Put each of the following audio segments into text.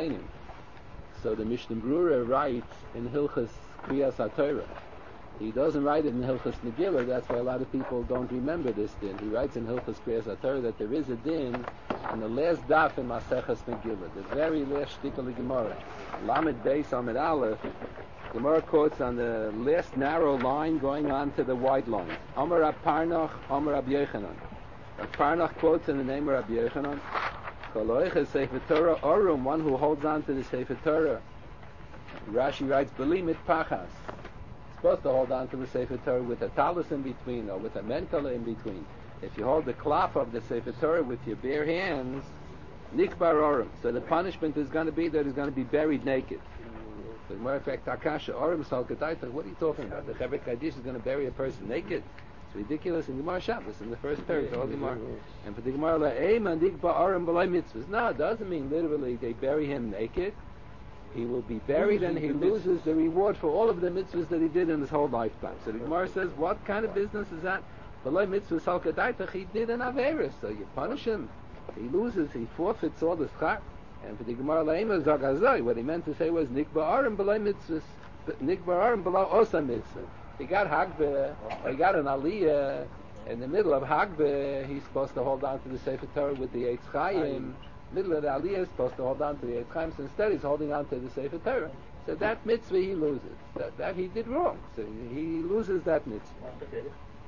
Rishonim. So the Mishnah Brura writes in Hilchas Kriyas HaTorah. He doesn't write it in Hilchas Megillah. That's why a lot of people don't remember this din. He writes in Hilchas Kriyas HaTorah that there is a din in the last daf in Maseches Megillah, the very last shtik of the Gemara, Lamed Beis Amid Aleph. Gemara quotes on the last narrow line going on to the wide line. Amar Rab Parnach, Amar Rab Yochanan. Rab Parnach quotes in the name of Rab Yochanan, Koloich Sefer Torah Orum, one who holds on to the Sefer Torah. Rashi writes, Belimit Pachas. Supposed to hold on to the Sefer Torah with a talus in between or with a mentala in between. If you hold the klaf of the Sefer Torah with your bare hands, nikbar orim. So the punishment is going to be that it's going to be buried naked. So, as a matter of fact, Takasha orim salkadaita. What are you talking about? The Chevek Kaddish is going to bury a person naked. It's ridiculous in Gemara Shabbos in the first period of Gemara. And for the Gemara la'ema nikbar orim b'lay mitzvahs. No, it doesn't mean literally they bury him naked. He will be buried and he loses the reward for all of the mitzvahs that he did in his whole lifetime. So the Gemara says, what kind of business is that? B'lay mitzvahs salkadaita. He did an averis, so you punish him. He loses, he forfeits all the schar. And for the Gemara La'ima Zagazai, what he meant to say was Nikba Arim B'lai Mitzvahs, Nikba Arim B'la Osa Mitzvah. He got Hagbeh, or he got an Aliyah, in the middle of Hagbeh, he's supposed to hold on to the Sefer Torah with the Eitz Chaim. Middle of the Aliyah is supposed to hold on to the Eitz Chaim, so instead he's holding on to the Sefer Torah. So that mitzvah he loses. That he did wrong. So he loses that mitzvah.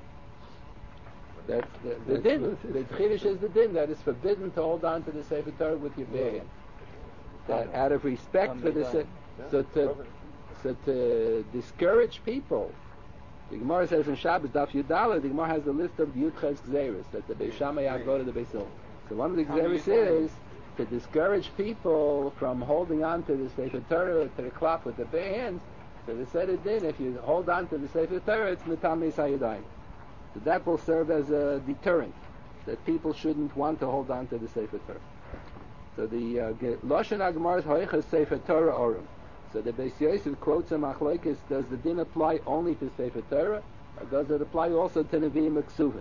That's the din. The Chiddush is the din that is forbidden to hold on to the Sefer Torah with your bare hand. That out of respect for the so to discourage people. The Gemara says in Shabbos Daf Yudala, the Gemara has a list of Yudches Gzeres that the Beis Shammai go to the Beis Hillel. So one of the Gzeres is to discourage people from holding on to the Sefer Torah to the klaf with the bare hands. So they said it did. If you hold on to the Sefer Torah, it's Mitamei Sayadayim. So that will serve as a deterrent that people shouldn't want to hold on to the Sefer Torah. So the Lashon HaGemara is Hoiches Sefer Torah Orim. So the Beis Yosef quotes a machlokes, does the din apply only to Sefer Torah, or does it apply also to Nevi'im Uksuvim?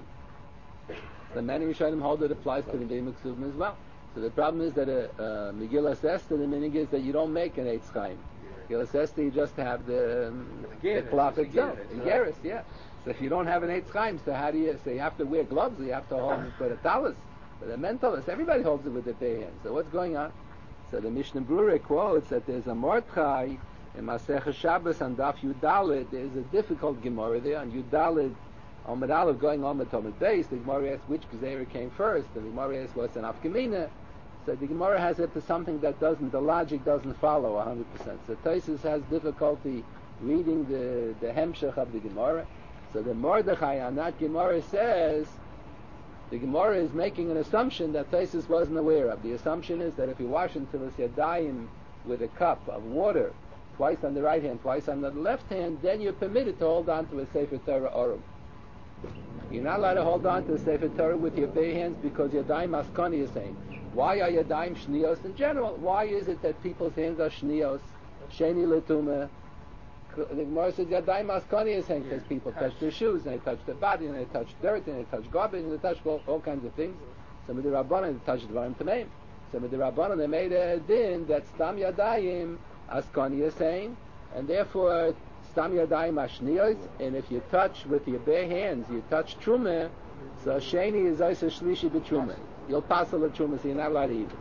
The many Rishonim hold it applies to Nevi'im Uksuvim as well. So the problem is that Megillas Esther, the meaning is that you don't make an Eitz Chaim. Megillas Esther, you just have the klaf itself, the Geras, yeah. So if you don't have an Eitz Chaim, so how do you, so you have to wear gloves, or you have to hold it with a talus, with a mentalist, everybody holds it with their bare hands. So what's going on? So the Mishnah Brura quotes that there's a Mordechai in Masechah Shabbos on Daf Yudalit. There's a difficult Gemara there on Yudalit, Amid Aleph going on with Talmud Beis. The Gemara asks which Gezerah came first, and the Gemara asks what's an Afkamina. So the Gemara has it to something that the logic doesn't follow 100%. So Tosfos has difficulty reading the Hemshech of the Gemara. So the Mordechai on that Gemara says, the Gemara is making an assumption that Tosfos wasn't aware of. The assumption is that if you wash until it's yadayim with a cup of water, twice on the right hand, twice on the left hand, then you're permitted to hold on to a Sefer Torah Orum. You're not allowed to hold on to a Sefer Torah with your bare hands because yadayim askani is saying. Why are yadayim shnios in general? Why is it that people's hands are shnios, sheni letuma? The Gemara says yadayim askani is saying because people touch their shoes and they touch their body and they touch dirt and they touch garbage and they touch all kinds of things. Some of the Rabbanan touch dvarim tameim. Some of the Rabbanan they made a din that stam yadayim askani is saying, and therefore stam yadayim ashnios. And if you touch with your bare hands, you touch truma. So sheni is also shlishi b'truma. You'll pass all the truma, so you're not allowed to eat.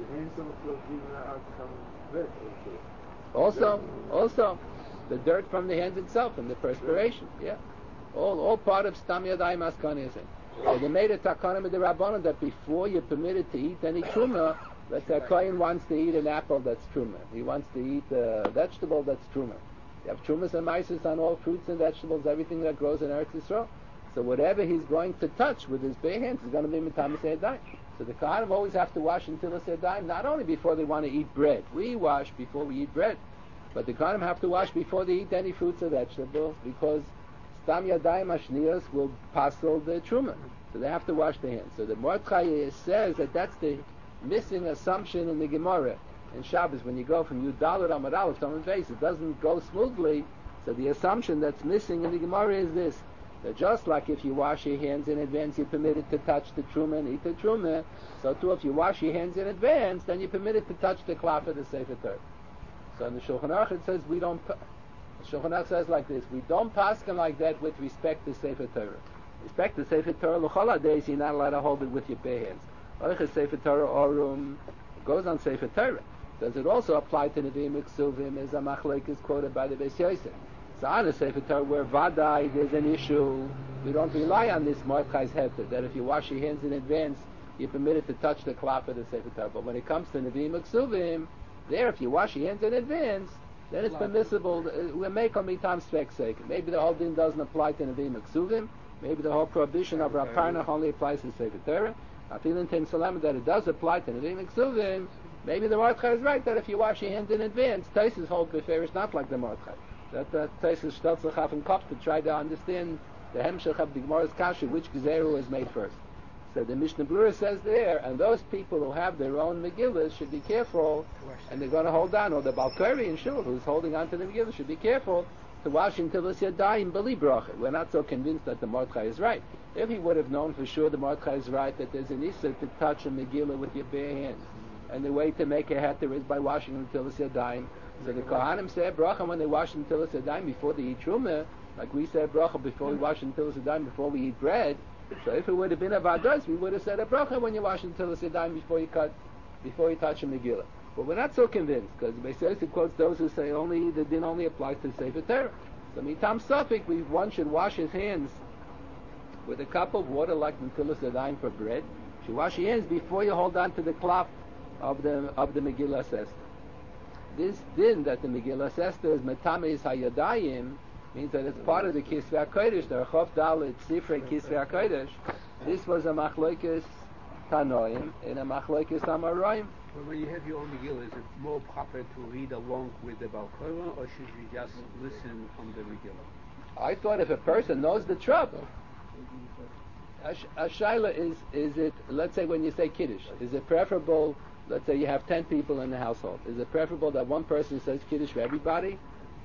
Also. The dirt from the hands itself and the perspiration, yeah. All part of Stam Yadayim Askani. So they made a takana with the Rabbanon that before you're permitted to eat any truma, let's say a kohen wants to eat an apple that's truma. He wants to eat a vegetable that's truma. You have trumas and maisus on all fruits and vegetables, everything that grows in Eretz Yisrael. So whatever he's going to touch with his bare hands is going to be Mitamis Yadayim. So the kohanim always have to wash until it's Yadayim, not only before they want to eat bread. We wash before we eat bread. But the kohanim have to wash before they eat any fruits or vegetables because stam yadayim ashnios will passel the truma. So they have to wash their hands. So the Mordechai says that that's the missing assumption in the Gemara. In Shabbos, when you go from Yudalit Amud Aleph to Amud Beis, it doesn't go smoothly. So the assumption that's missing in the Gemara is this, That just like if you wash your hands in advance, you're permitted to touch the truma and eat the truma. So too, if you wash your hands in advance, then you're permitted to touch the klaf of the Sefer Torah. So in the Shulchan Aruch it says we don't. Shulchan Aruch says like this: we don't paskin like that with respect to Sefer Torah. Respect to Sefer Torah l'chol days, you're not allowed to hold it with your bare hands. Oiches Sefer Torah Orum goes on Sefer Torah. Does it also apply to Nevi'im Uksuvim as a machlek is quoted by the Beis Yosef? So on a Sefer Torah where Vadai there's an issue, we don't rely on this Mordechai's Hefter, that if you wash your hands in advance, you're permitted to touch the klaf of the Sefer Torah. But when it comes to Nevi'im Uksuvim, there if you wash your hands in advance, then it's permissible. We make on mitam spek sake. Maybe the whole din doesn't apply to Nevi'im Uksuvim. Maybe the whole prohibition of Rav Parnach only applies to Sefer Torah. I feel in Ten Salam that it does apply to Nevi'im Uksuvim. Maybe the Mordechai is right that if you wash your hands in advance, Taisus hold beferish not like the Mordechai. That Taisus stelz sich auf den Kopf to try to understand the Hemshech of the Gemara's Kasha, which Gezeru was made first. So the Mishnah Berurah says there, and those people who have their own Megillas should be careful, and they're going to hold on, or the Balkari in Shul who's holding on to the Megillah should be careful to wash until it's Yadayim Bali Bracha. We're not so convinced that the Mordechai is right. If he would have known for sure the Mordechai is right, that there's an Issa to touch a Megillah with your bare hands, and the way to make a heter is by washing until it's Yadayim. So the Kohanim say bracha when they wash until it's Yadayim before they eat Truma, like we say bracha before we wash until it's Yadayim before we eat bread. So if it would have been a vados, we would have said a bracha when you wash until it's Yadayim before you touch a Megillah. But we're not so convinced, because Beis Yosef quotes those who say only the din only applies to Sefer Torah. So mitam safik, one should wash his hands with a cup of water like until it's Yadayim for bread. You should wash your hands before you hold on to the klaf of the Megillah Sester. This din that the Megillah Sester is metameis hayadayim means that it's part of the Kisvei HaKodesh, the Rechov Dalet Sifrei Kisvei HaKodesh. This was a machlokes Tanoim and a machlokes Amoraim. Well, when you have your own Megillah, is it more proper to read along with the Balkora, or should you just listen from the Megillah? I thought if a person knows the trouble, a shaila is it, let's say when you say Kiddush, is it preferable, let's say you have 10 people in the household, is it preferable that one person says Kiddush for everybody?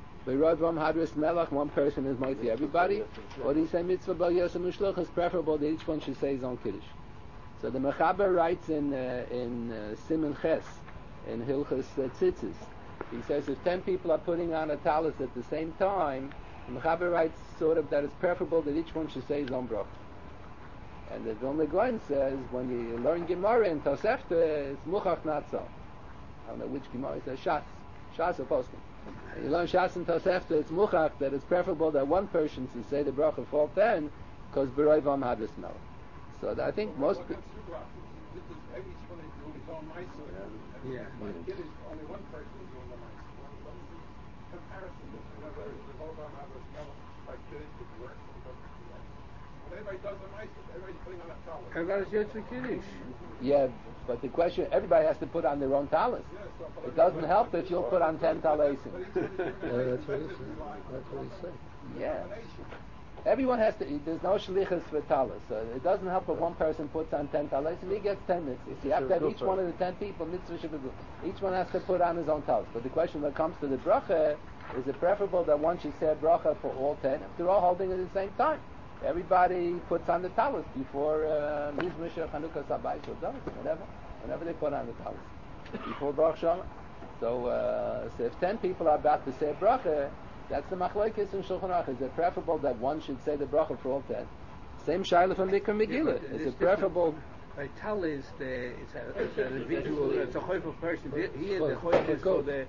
One person is mighty everybody, or do you say mitzvah bal yosem u'shluch is preferable that each one should say his own Kiddush? So the Mechaber writes in Siman Ches, in Hilchos Tzitzis, he says if 10 people are putting on a talis at the same time, the Mechaber writes sort of that it's preferable that each one should say his own bracha. And the Vilna Gaon says when you learn Gemara in Tosefta, it's muchach not so. I don't know which Gemara, it says Shas or Poskim. You learn Shas and Tosefta, it's muchach that it's preferable that one person should say the bracha for all 10, because B'roi Vam had the smell. So I think most people. Each one is doing his own ma'aser. Yeah. Only one person is doing the ma'aser. Comparison. In other words, the whole time have a smell like Kiddush would work. When everybody does the ma'aser, everybody's putting on a talus. Everybody's just for Kiddush. Yeah, but the question, everybody has to put on their own talis. It doesn't help if you'll put on 10 talasim. That's what he said. Yeah. Everyone has to eat. There's no shlichus for talis. So it doesn't help if one person puts on 10 talasim. He gets 10 mitzvahs. You have to have each one of the 10 people mitzvah shavuot. Each one has to put on his own talis. But the question when it comes to the bracha, is it preferable that one should say a bracha for all 10 if they're all holding it at the same time? Everybody puts on the talis before Mizmor Chanukah Sabayis or Dalit, whenever they put on the talis before Baruch Shalom. So if 10 people are about to say a bracha, that's the machlokes in Shulchan Aruch. Is it preferable that one should say the bracha for all 10? Same shaila from Mikra Megillah. Is it preferable? By tal is it's an individual, it's a choiv of person. Here the choiv is for the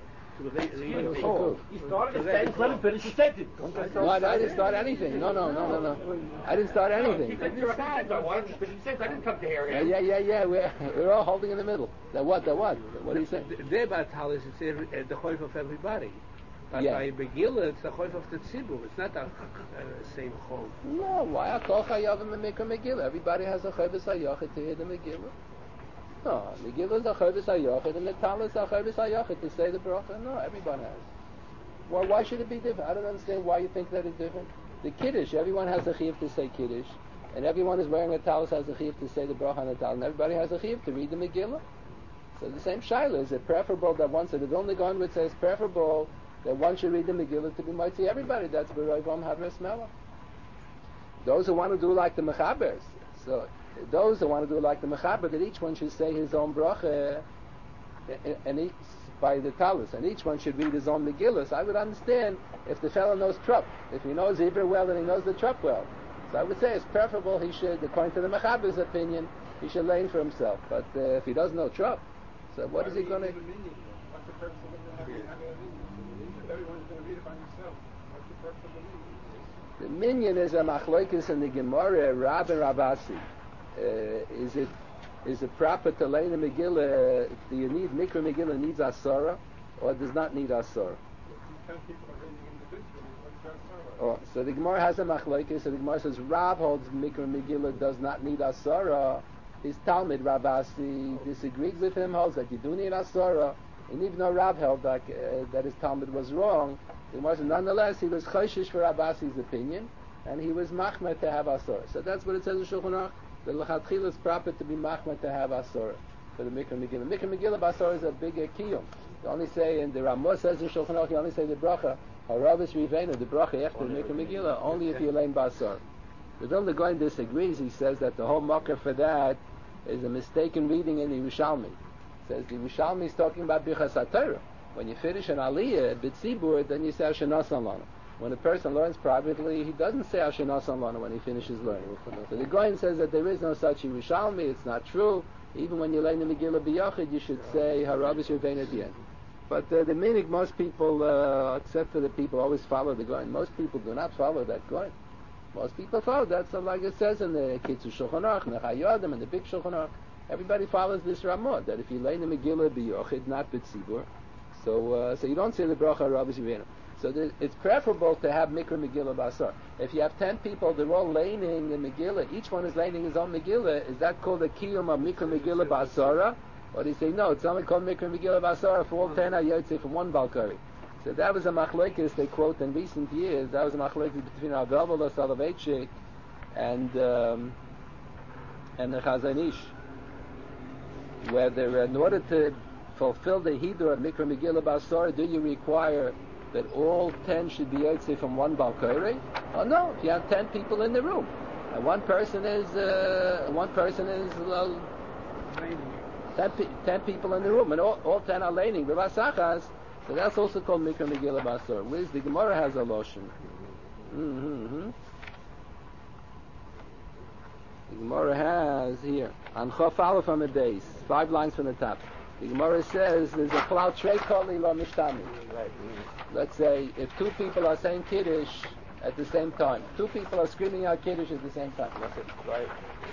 He started the sentence, let him finish the sentence. No, I didn't start anything. No. I didn't start anything. I wanted to finish the sentence. I didn't come to hear him. Yeah. We're all holding in the middle. The what? What do you say? There by tal is it's the choiv of everybody. But by Megillah, it's the choiv of the tzibur. It's not the same choiv. No, why? Kol chayavim and Mikra Megillah. Everybody has a chovis hayachid to hear the Megillah. No, Megillah is a chovis hayachid, and the tal is a chovis hayachid to say the bracha. No, everyone has. Well, why should it be different? I don't understand why you think that it's different. The Kiddush, everyone has a chiyuv to say Kiddush, and everyone is wearing a talis has a chiyuv to say the bracha on the tal, and everybody has a chiyuv to read the Megillah. So the same shaila, is it preferable that one, so the Vilna Gaon would say it's preferable that one should read the Megillah to be mighty everybody. That's B'roi Vam Hadras Melech. Those who want to do like the Mechabers. So those who want to do like the Mechaber, that each one should say his own bracha, and each by the talus, and each one should read his own Megillah. So I would understand if the fellow knows Trup. If he knows Hebrew well, then he knows the Trup well. So I would say it's preferable he should, according to the Mechaber's opinion, he should learn for himself. But if he doesn't know Trup, so what is he going to... What's the purpose of having a minyan? If everyone's going to read it by himself, what's the purpose of the minyan? The minyan is a machlokes in the Gemara, Rab and Rabasi. Is it proper to learn a Megillah? Do you need Mikra Megillah needs Asara, or does not need Asara? 10 people are reading individually. What's that? Oh, so the Gemara has a machlokes. So the Gemara says Rab holds Mikra Megillah does not need Asara. His Talmud Rabasi disagreed with him, holds that you do need Asara. And even though Rab held that his Talmud was wrong, the Gemara says nonetheless he was choshish for Rabasi's opinion, and he was machmer to have Asara. So that's what it says in Shulchan Aruch. The L'chatchila is proper to be machmer to have Asara for the Mikra Megillah. Mikra Megillah Basara is a bigger kiyum. You only say, and the Ramah says in Shulchan Aruch, you only say the bracha Haravish Rivenu, the bracha after the Mikra Megillah, only if you learn Basara. The Vilna Gaon disagrees. He says that the whole mocker for that is a mistaken reading in the Yerushalmi. Says the Yerushalmi is talking about Birchas HaTorah. When you finish an Aliyah, B'tzibur, then you say Ashanasan Lana. When a person learns privately, he doesn't say Ashanasan Lana when he finishes learning. So the Goyen says that there is no such Yerushalmi, it's not true. Even when you learn the Megillah B'Yachid, you should say Harabish Revein at the end. But the minig, most people, except for the people who always follow the Goyen, most people do not follow that Goyen. Most people follow that, so like it says in the Kitzur Shulchan Aruch, Nechayodim, and the big Shulchan Aruch, everybody follows this Ramah, that if you learn the Megillah B'Yachid, not B'Tzibur, so you don't say the bracha Harabish Revein. So it's preferable to have Mikra Megillah Basar. If you have 10 people, they're all laning the Megillah, each one is laning his own Megillah, is that called a kiyum of Mikra Megillah Basara? Or do you say, no, it's only called Mikra Megillah Basara for all 10 Ayotze from one Balkari? So that was a machlokes they quote in recent years. That was a machlokes between Rav Elvelos Soloveitchik and the Chazon Ish, whether in order to fulfill the Hidur of Mikra Megillah Basara, do you require that all 10 should be Yotze from one Balkari? Oh no, if you have 10 people in the room, and one person is 10 people in the room, and all 10 are laning B'Vasachas, so that's also called Mikra Megillah Basar. Whereas the Gemara has a lotion. The Gemara has here on Chof Aleph on the base, 5 lines from the top. The Gemara says there's a cloud trei koli lo mishtami. Let's say if 2 people are saying Kiddush at the same time, 2 people are screaming out Kiddush at the same time. Right.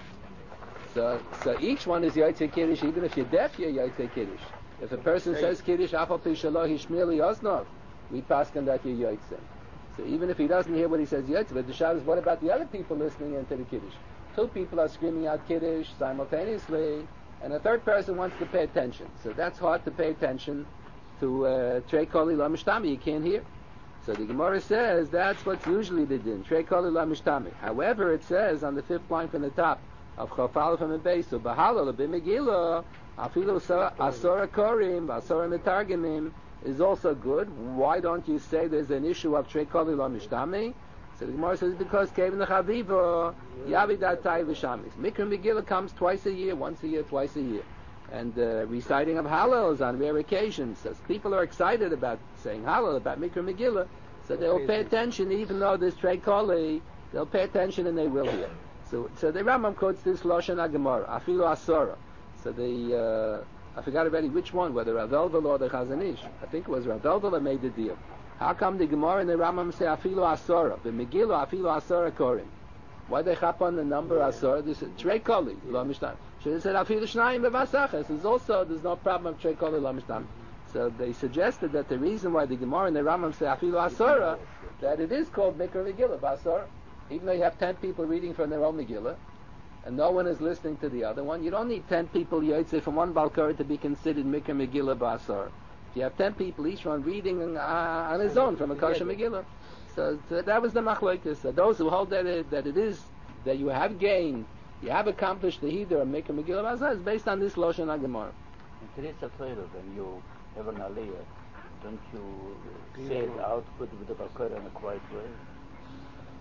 So each one is Yotze Kiddush. Even if you're deaf, you're Yotze Kiddush. If a person says Kiddush, Afal Pi Shelo Hishmir Li Oznov, we pass on that you're Yotze. So even if he doesn't hear what he says Yotze, but the Shabbos, what about the other people listening into the Kiddush? 2 people are screaming out Kiddush simultaneously, and a third person wants to pay attention. So that's hard to pay attention to Trei Koli Lo Mishtami. You can't hear. So the Gemara says that's what's usually the din. Trei Koli Lo Mishtami. However, it says on the 5th line from the top of Chof Aleph from the base, so B'Halal B'Megillah Afilu Asora Korim Asora Metargemim is also good. Why don't you say there's an issue of Trei Koli Lo Mishtami? So the Gemara says because Kevin the Chaviva Yavidat Tai V'Shamis. Mikra Megillah comes twice a year, once a year, twice a year. And reciting of Hallel is on rare occasions. So people are excited about saying Hallel, about Mikra Megillah, so they'll pay attention even though there's Trei Koli, they'll pay attention and they will hear. So the Rambam quotes this Lashon HaGemara, Afilu Asora. So I forgot already which one, whether Rav Elvel or the Chazon Ish. I think it was Rav Elvel that made the deal. How come the Gemara and the Rambam say Afilu Asora? The Megillah Afilu Asora Korim. Why they chap on the number Asora? They said Trei Koli Lo Mishtam. Should have said Afilu Shnayim B'Vasachas. There's no problem of Trei Koli Lo Mishtam. So they suggested that the reason why the Gemara and the Rambam say Afilu Asora, that it is called Mikra Megillah Basara. Even though you have 10 people reading from their own Megillah, and no one is listening to the other one, you don't need 10 people Yotze from one Balkar to be considered Mikra Megillah Basar. If you have 10 people, each one reading on his own from a kosher Megillah. So that was the machlokes. So those who hold that it is, that you have gained, you have accomplished the Hidur of Mikra Megillah Basar, is based on this Lashon HaGemara. In today's Torah, when you have an Aliyah, don't you say it out with the Balkar in a quiet way?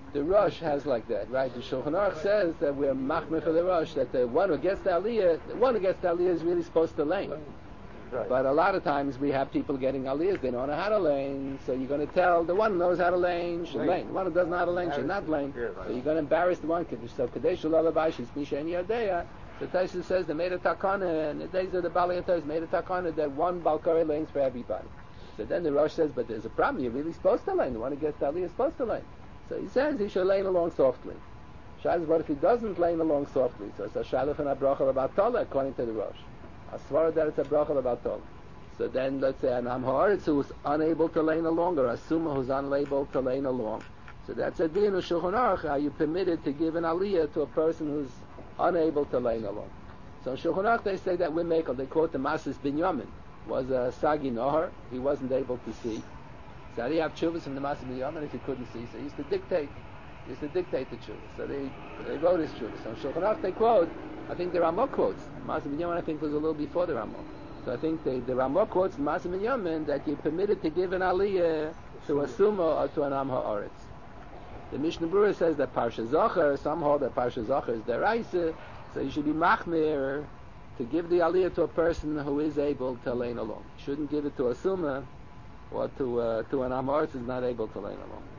The Rosh has like that, right? The Shulchan Aruch says that we're machmir for the Rosh, that the one who gets the Aliyah is really supposed to lane. Right. But a lot of times we have people getting Aliyahs, they don't know how to lane, so you're going to tell the one who knows how to lane should lane. The one who doesn't know how to lane should not lane. Yeah, right. So you're going to embarrass the one. So Kadesh Lullaby, she's Misha and Yadeya. So Taisa says they made a takana, and the days of the Balayatas made a takana that one Balkari lanes for everybody. So then the Rosh says, but there's a problem, you're really supposed to lane. The one who gets the Aliyah is supposed to lane. So he says he should lane along softly. Shaz, what if he doesn't lane along softly? So it's a shalach and a bracha about Tola, according to the Rosh. I swear that it's a bracha about Tola. So then, let's say an Am Haaretz who's unable to lane along, or a Summa who's unable to lane along. So that's a din of Shulchan Aruch. Are you permitted to give an Aliyah to a person who's unable to lane along? So in Shulchan Aruch they say that we make, or they quote the Masis Binyamin, was a Sagi Nohar. He wasn't able to see. So how do you have tshuvas from the Masis Binyamin if he couldn't see? So he used to dictate the tshuvas. So they wrote his tshuvas. So in Shulchan Aruch they quote, I think the Ramah quotes. Masis Binyamin I think was a little before the Ramah. So I think the Ramah quotes from Masim and Yamin that you're permitted to give an aliyah to a sumo or to an am haaretz. The Mishnah Berurah says that Parsha Zocher, some hold that Parsha Zocher is deraisa, so you should be machmir to give the aliyah to a person who is able to lane along. You shouldn't give it to a sumo or to an am haaretz who's not able to lane along.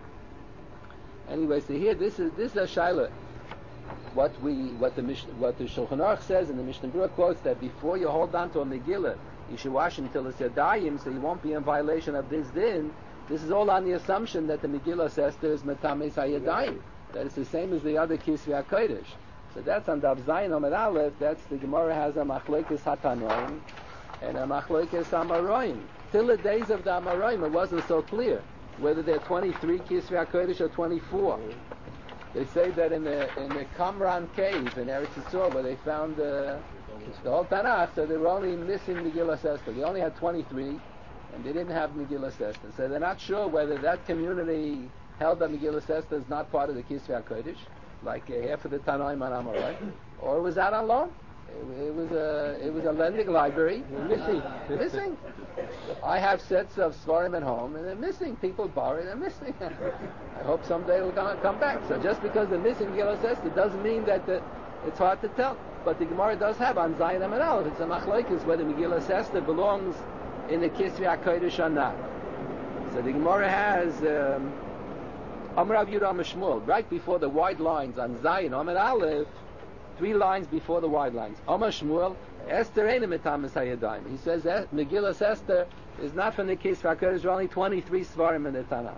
Anyway, so here this is a shaila. What the Shulchan Aruch says, and the Mishnah Berurah quotes that before you hold on to a Megillah, you should wash until it's Yadayim, so you won't be in violation of this din. This is all on the assumption that the Megillah says there is Metames HaYadayim, that it's the same as the other Kisvei HaKodesh. So that's on Dav Zayin Amud Aleph. That's the Gemara has a Machlokes Hatanoim and a Machlokes Amoraim. Till the days of the Amoraim, it wasn't so clear whether they're 23 Kisvei HaKodesh or 24. They say that in the Qumran cave in Eretz Yisrael, where they found the whole Tanakh, so they were only missing Megillas Esther. They only had 23, and they didn't have Megillas Esther. So they're not sure whether that community held that Megillas Esther is not part of the Kisvei HaKodesh, like half of the Tanoim and Amorai, or it was out on loan. It was a lending library. Missing. I have sets of Svarim at home, and they're missing. People borrow, they're missing. I hope someday it'll come back. So just because they're missing Megillas Esther doesn't mean that it's hard to tell. But the Gemara does have on Zayin Amud Aleph. It's a machlokes whether Megillas Esther belongs in the Kisvei HaKodesh or not. So the Gemara has Amar Rav Yehuda Amar Shmuel, right before the wide lines on Zayin Amud Aleph. 3 lines before the wide lines. Amar Shmuel, Esther ain't a metamis hayadayim. He says that Megillas Esther is not from the Kisvei HaKodesh. There are only 23 svarim in the Tanakh.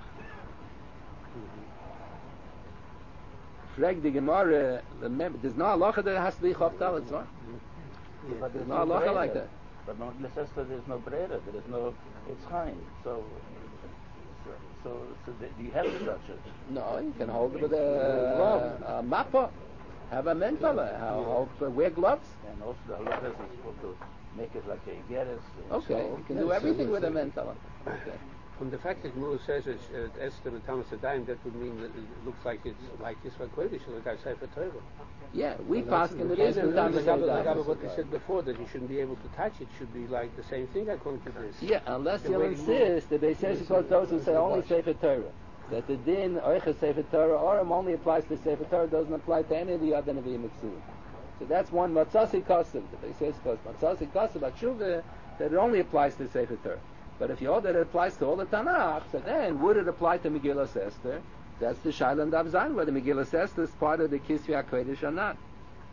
Frag the Gemara, there's no halacha that it has to be Chof Dalet Zvar. But There's no halacha like that. But Megillas Esther, there's no brera, there is no, it's chaim. So do you have a structure? No, you can hold it with a mappa. Have a mentala. Wear gloves. And also the halacha is supposed to make it like a geras. Okay, you can do everything with a mentala. Okay. From the fact that Gemara says it's Esther and Thomas Adayim, that would mean that it looks like it's like Yisrael Kodesh, like I said for Torah. Yeah, we pass in the days of Thomas Adayim. What they said before, that you shouldn't be able to touch it, should be like the same thing according to this. Yeah, unless you'll insist, the Beis Yosef those who say only Sefer Torah. That the din Oiches Sefer Torah Oram only applies to Sefer Torah, doesn't apply to any of the other Nevi'im Mitzvah. So that's one Matzasi Kosev. The Beis Yosef goes Matzasi Kosev Atshuva, that it only applies to Sefer Torah. But if you hold that it applies to all the Tanakh, so then would it apply to Megillas Esther? That's the Shaila and Dav Zayin, whether Megillas Esther is part of the Kisvei HaKodesh or not.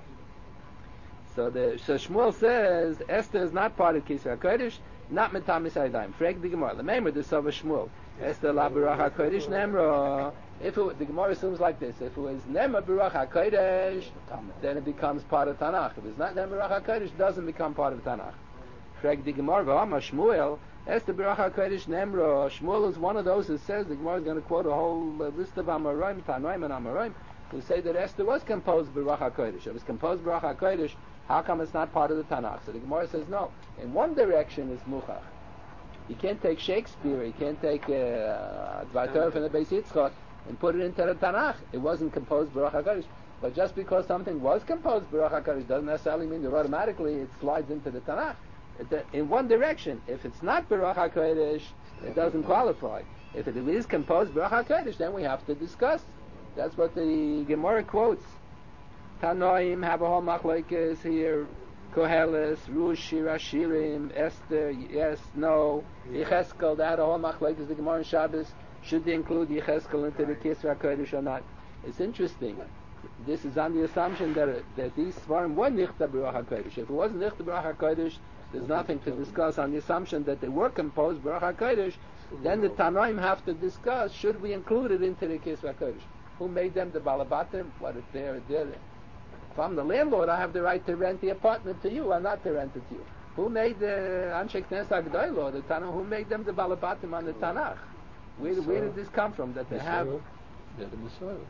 So Shmuel says Esther is not part of Kisvei HaKodesh, not Metamis Hayadayim. Frag the Gemara. The Meimer the Sova Shmuel. Esther la Baruch HaKodesh Nemra. The Gemara assumes like this: if it was Nemra Baruch HaKodesh, then it becomes part of Tanakh. If it's not Nemra Baruch HaKodesh, it doesn't become part of Tanakh. Frag the Gemara. V'amar Shmuel. Esther Baruch HaKodesh Nemra. Shmuel is one of those who says the Gemara is going to quote a whole list of Amoraim, Tanoim, and Amoraim, who say that Esther was composed Baruch HaKodesh. It was composed Baruch HaKodesh. How come it's not part of the Tanakh? So the Gemara says no. In one direction is Muchach. You can't take Shakespeare, you can't take Dvar Torah from the Beis Yitzchak and put it into the Tanakh. It wasn't composed Baruch HaKodesh. But just because something was composed Baruch HaKodesh doesn't necessarily mean that automatically it slides into the Tanakh. In one direction, if it's not Baruch HaKodesh, it doesn't qualify. If it is composed Baruch HaKodesh, then we have to discuss That's what the Gemara quotes. Tanoim have a whole machlokes here. Koheles, Rush, Shira, Shirim, Esther, yes, no. Yecheskel, they had a whole machlokes. The Gemara in Shabbos, should they include Yecheskel into the Kisra Kodesh or not? It's interesting. This is on the assumption that these Svarim were Nichta B'Ruach HaKodesh. If it wasn't Nichta B'Ruach HaKodesh, there's nothing to discuss. On the assumption that they were composed B'Ruach HaKodesh, then the Tanoim have to discuss, should we include it into the Kisra Kodesh? Who made them the Balabatim? What if they're if I'm the landlord, I have the right to rent the apartment to you, or not to rent it to you. Who made the Anshe Knesset HaGdolah, the Tanakh? Who made them the Balabatim on the Tanakh? Where did this come from? That they have? They're the Messiah.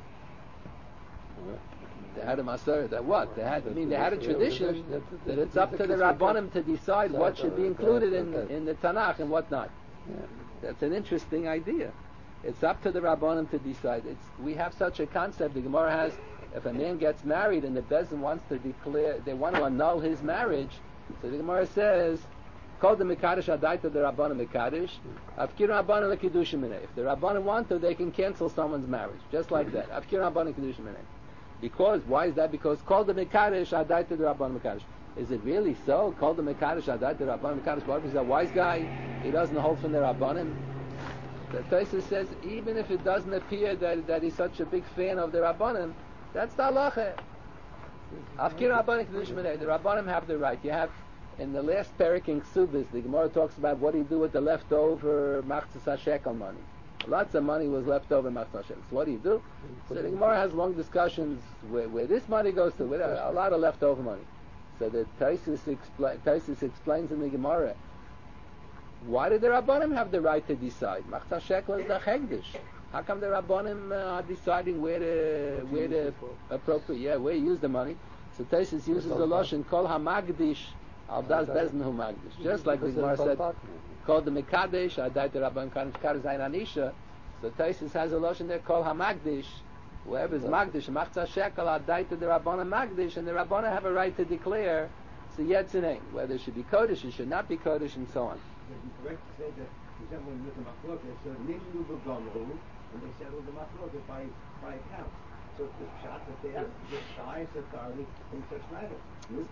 They had a Masorah. That what? They had a tradition that it's up to the Rabbanim to decide what should be included in the Tanakh and what not. That's an interesting idea. It's up to the Rabbanim to decide. We have such a concept. The Gemara has, if a man gets married and the Bezin wants to declare, they want to annul his marriage, so the Gemara says, call the Mekadosh Adaita the Rabbanim Mekadosh, Afkir Rabbanim L'Kidushim Minei. If the Rabbanim want to, they can cancel someone's marriage, just like that. Afkir Rabbanim L'Kidushim Minei. Because, why is that? Because call the Mekadosh Adaita the Rabbanim Mekadosh. Is it really so? Call the Mekadosh Adaita the Rabbanim Mekadosh. What if he's a wise guy? He doesn't hold from the Rabbanim. The Tosfos says, even if it doesn't appear that he's such a big fan of the Rabbanim, that's the halacha. Afkir Rabbanim L'Kidushim Minei. The Rabbanim have the right. You have, in the last parak in Ksubis, the Gemara talks about what do you do with the leftover Machzas HaShekel money. Lots of money was left over Machzas HaShekel. So what do you do? So the Gemara has long discussions where this money goes to, with a lot of leftover money. So the Tosfos explains in the Gemara, why did the Rabbanim have the right to decide? Machzas HaShekel is the Chegdish. How come the Rabbanim are deciding where to appropriate, where to use the money? So Tosfos uses the Lashon, Kol HaMagdish, Al Das Bezin Hu Magdish. Just like the Gemara said, called the Mekadesh, Adai the Rabban Mekadesh Zayin Anisha. So Tosfos has a Lashon there, Kol HaMagdish. Whoever is Magdish, Machzas HaShekel, Adai to the Rabban Magdish, and the Rabbanim have a right to declare, so Yetzineh, whether it should be Kodesh, it should not be Kodesh, and so on. Is it correct to say that example with the machloket, so Nimnu B'Gomru, and they settled the machloket by account. So it's the shot that they have the highest authority in such matters.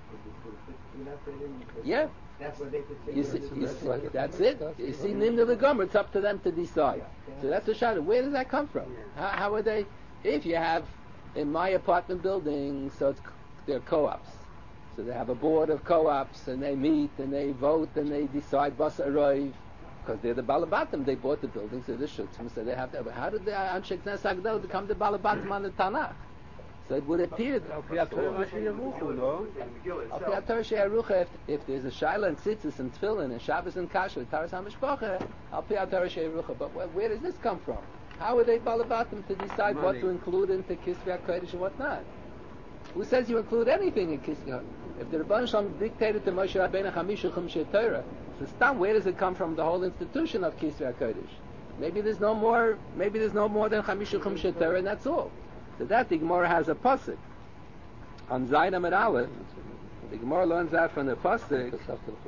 Yeah. That's what they could say. That's it. You see, Nimnu B'Gomru, it's up to them to decide. So that's the shot. Where does that come from? How are they? If you have in my apartment building, so they're co-ops. So they have a board of co-ops, and they meet, and they vote, and they decide Bas Arov, because they're the Balabatim. They bought the building, so they're Shutzim, so they have to. How did the Anshe Knesset HaGdolah become the Balabatim on the Tanakh? So it would appear if there's a Shaila and Tzitzis and Tefillin and Shabbos and Kasher, Taras HaMishpacha, Al Pi Torah She'erucha. But where does this come from? How are they Balabatim to decide what to include into Kisvei HaKodesh and what not? Who says you include anything in Kisvei? If the Rebbeinu Shalom dictated to Moshe Rabbeinu Chamisha Chumshei Torah, so Stam, where does it come from? The whole institution of Kisvei HaKodesh. Maybe there's no more than Chamisha Chumshei Torah, and that's all. So that the Gemara has a pasuk on Zayin Amud Aleph. The Gemara learns that from the pasuk.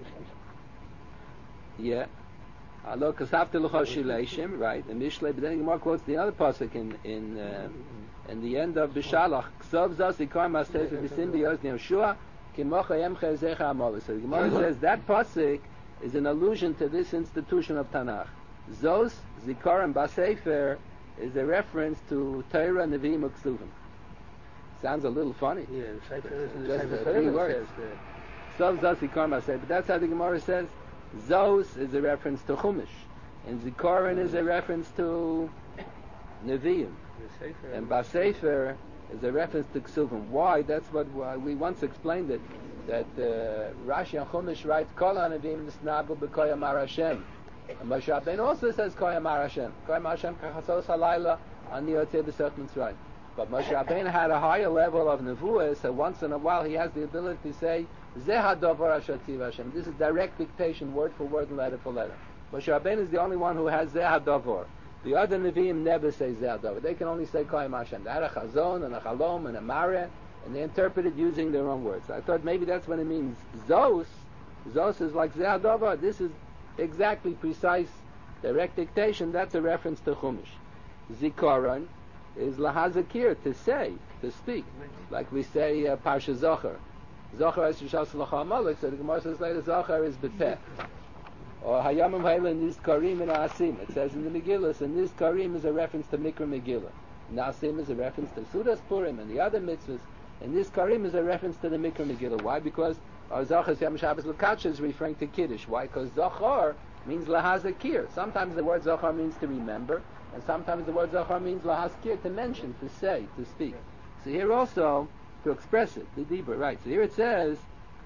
Yeah. Alo kasafte l'cho shileishim, right? And Mishlei, but then the Gemara quotes the other pasuk in the end of Bishalach. Ksov zas ikar maseh v'sim b'yoz ne'oshua kimocha yemcha zecha amolis. So the Gemara says that pasuk is an allusion to this institution of Tanakh. Zos zikarim basefer is a reference to Torah, Nevi'im, Uksuvim. Sounds a little funny. Yeah, the Sefer is in the Just Sefer three Torah words. says Zos zas zikarim basefer. But that's how the Gemara says. Zos is a reference to Chumash, and Zikaron is a reference to Nevi'im, and Basefer is a reference to Ksuvim. Why? That's what we once explained it. That Rashi and Chumash writes Kol HaNevi'im Nisnagu B'Koy Amar Hashem. And Moshe Rabbeinu also says Koy Amar Hashem. Koy Amar Hashem Kachasos Halayla Ani Yotzei B'Sech Mitzrayim. But Moshe Rabbeinu had a higher level of nevuah, so once in a while he has the ability to say Zeh HaDavar Asher Tziva Hashem. This is direct dictation, word for word and letter for letter. Moshe Rabbeinu is the only one who has Zeh HaDavar. The other Nevi'im never say Zeh HaDavar. They can only say Koy Amar Hashem. They had a Chazon and a Chalom and a Mareh, and they interpret it using their own words. I thought maybe that's what it means. Zos is like Zeh HaDavar. This is exactly precise direct dictation. That's a reference to Chumash. Zikaron is lahazakir, to say, to speak. Like we say Parsha Zohar. Zohar es Yishas Lacha Amalek, so the Gemara says later Zohar is Bepeh. Or Hayamim Hayla Nizkarim and Asim. It says in the Megillah, and Nizkarim is a reference to Mikra Megillah. Nasim is a reference to Sudas Purim and the other mitzvahs. And Nizkarim is a reference to the Mikra Megillah. Why? Because our Zohar Yom Shabbos L'Kadsha is referring to Kiddush. Why? Because Zohar means lahazakir. Sometimes the word Zohar means to remember, and sometimes the word Zohar means lahazkir, to mention, to say, to speak. So here also, to express it, the Dibur, right. So here it says,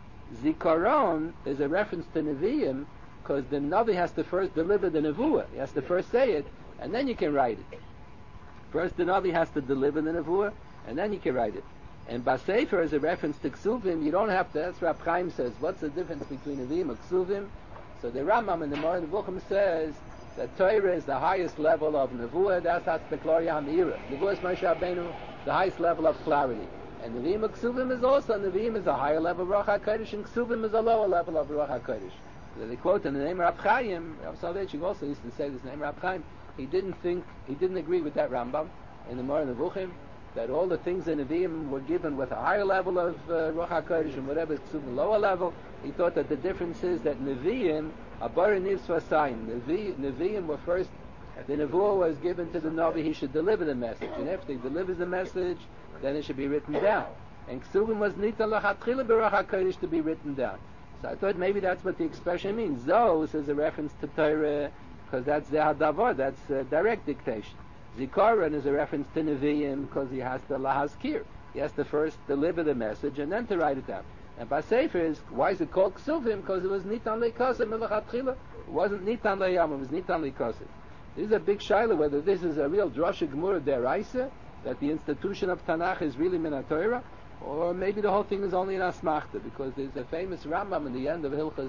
Zikaron is a reference to Nevi'im, because the Navi has to first deliver the Nevuah. He has to first say it, and then you can write it. First the Navi has to deliver the Nevuah, and then you can write it. And Basefer is a reference to Ksuvim. You don't have to, that's what Chaim says, what's the difference between Nevi'im and Ksuvim? So the Rambam in the Moreh Nevuchim says that Torah is the highest level of Nevuah, that's the Kloria HaMeira. Nevuah is Moshe Rabbeinu, the highest level of clarity. And Nevi'im and Ksuvim is also, Nevi'im is a higher level of Ruach HaKodesh, and Ksuvim is a lower level of Ruach HaKodesh. So they quote in the name of Rab Chaim, Rav Soloveitchik also used to say this name, Rab Chaim, he didn't agree with that Rambam in the Moreh Nevuchim, that all the things in Nevi'im were given with a higher level of Ruach HaKodesh and whatever Ksuvim lower level. He thought that the difference is that Nevi'im are Bara Nivsva Sayin. Nevi'im were first, the Nevuah was given to the Navi, he should deliver the message. And after he delivers the message, then it should be written down. And Ksuvim was Nita Lachatchila B'Ruach HaKodesh to be written down. So I thought maybe that's what the expression means. Zos is a reference to Torah, because that's the Hadavar, that's direct dictation. Zikaron is a reference to Nevi'im, because he has to lahazkir. He has to first deliver the message and then to write it down. And Basefer is, why is it called Ksuvim? Because it was Nitan Le'Kosim Melachatchila. It wasn't Nitan Le'Yam, it was Nitan Le'Kosim. This is a big shaila whether this is a real Drosha Gemura Deraisa, that the institution of Tanakh is really Min Torah, or maybe the whole thing is only an Asmachta, because there's a famous Rambam in the end of Hilchas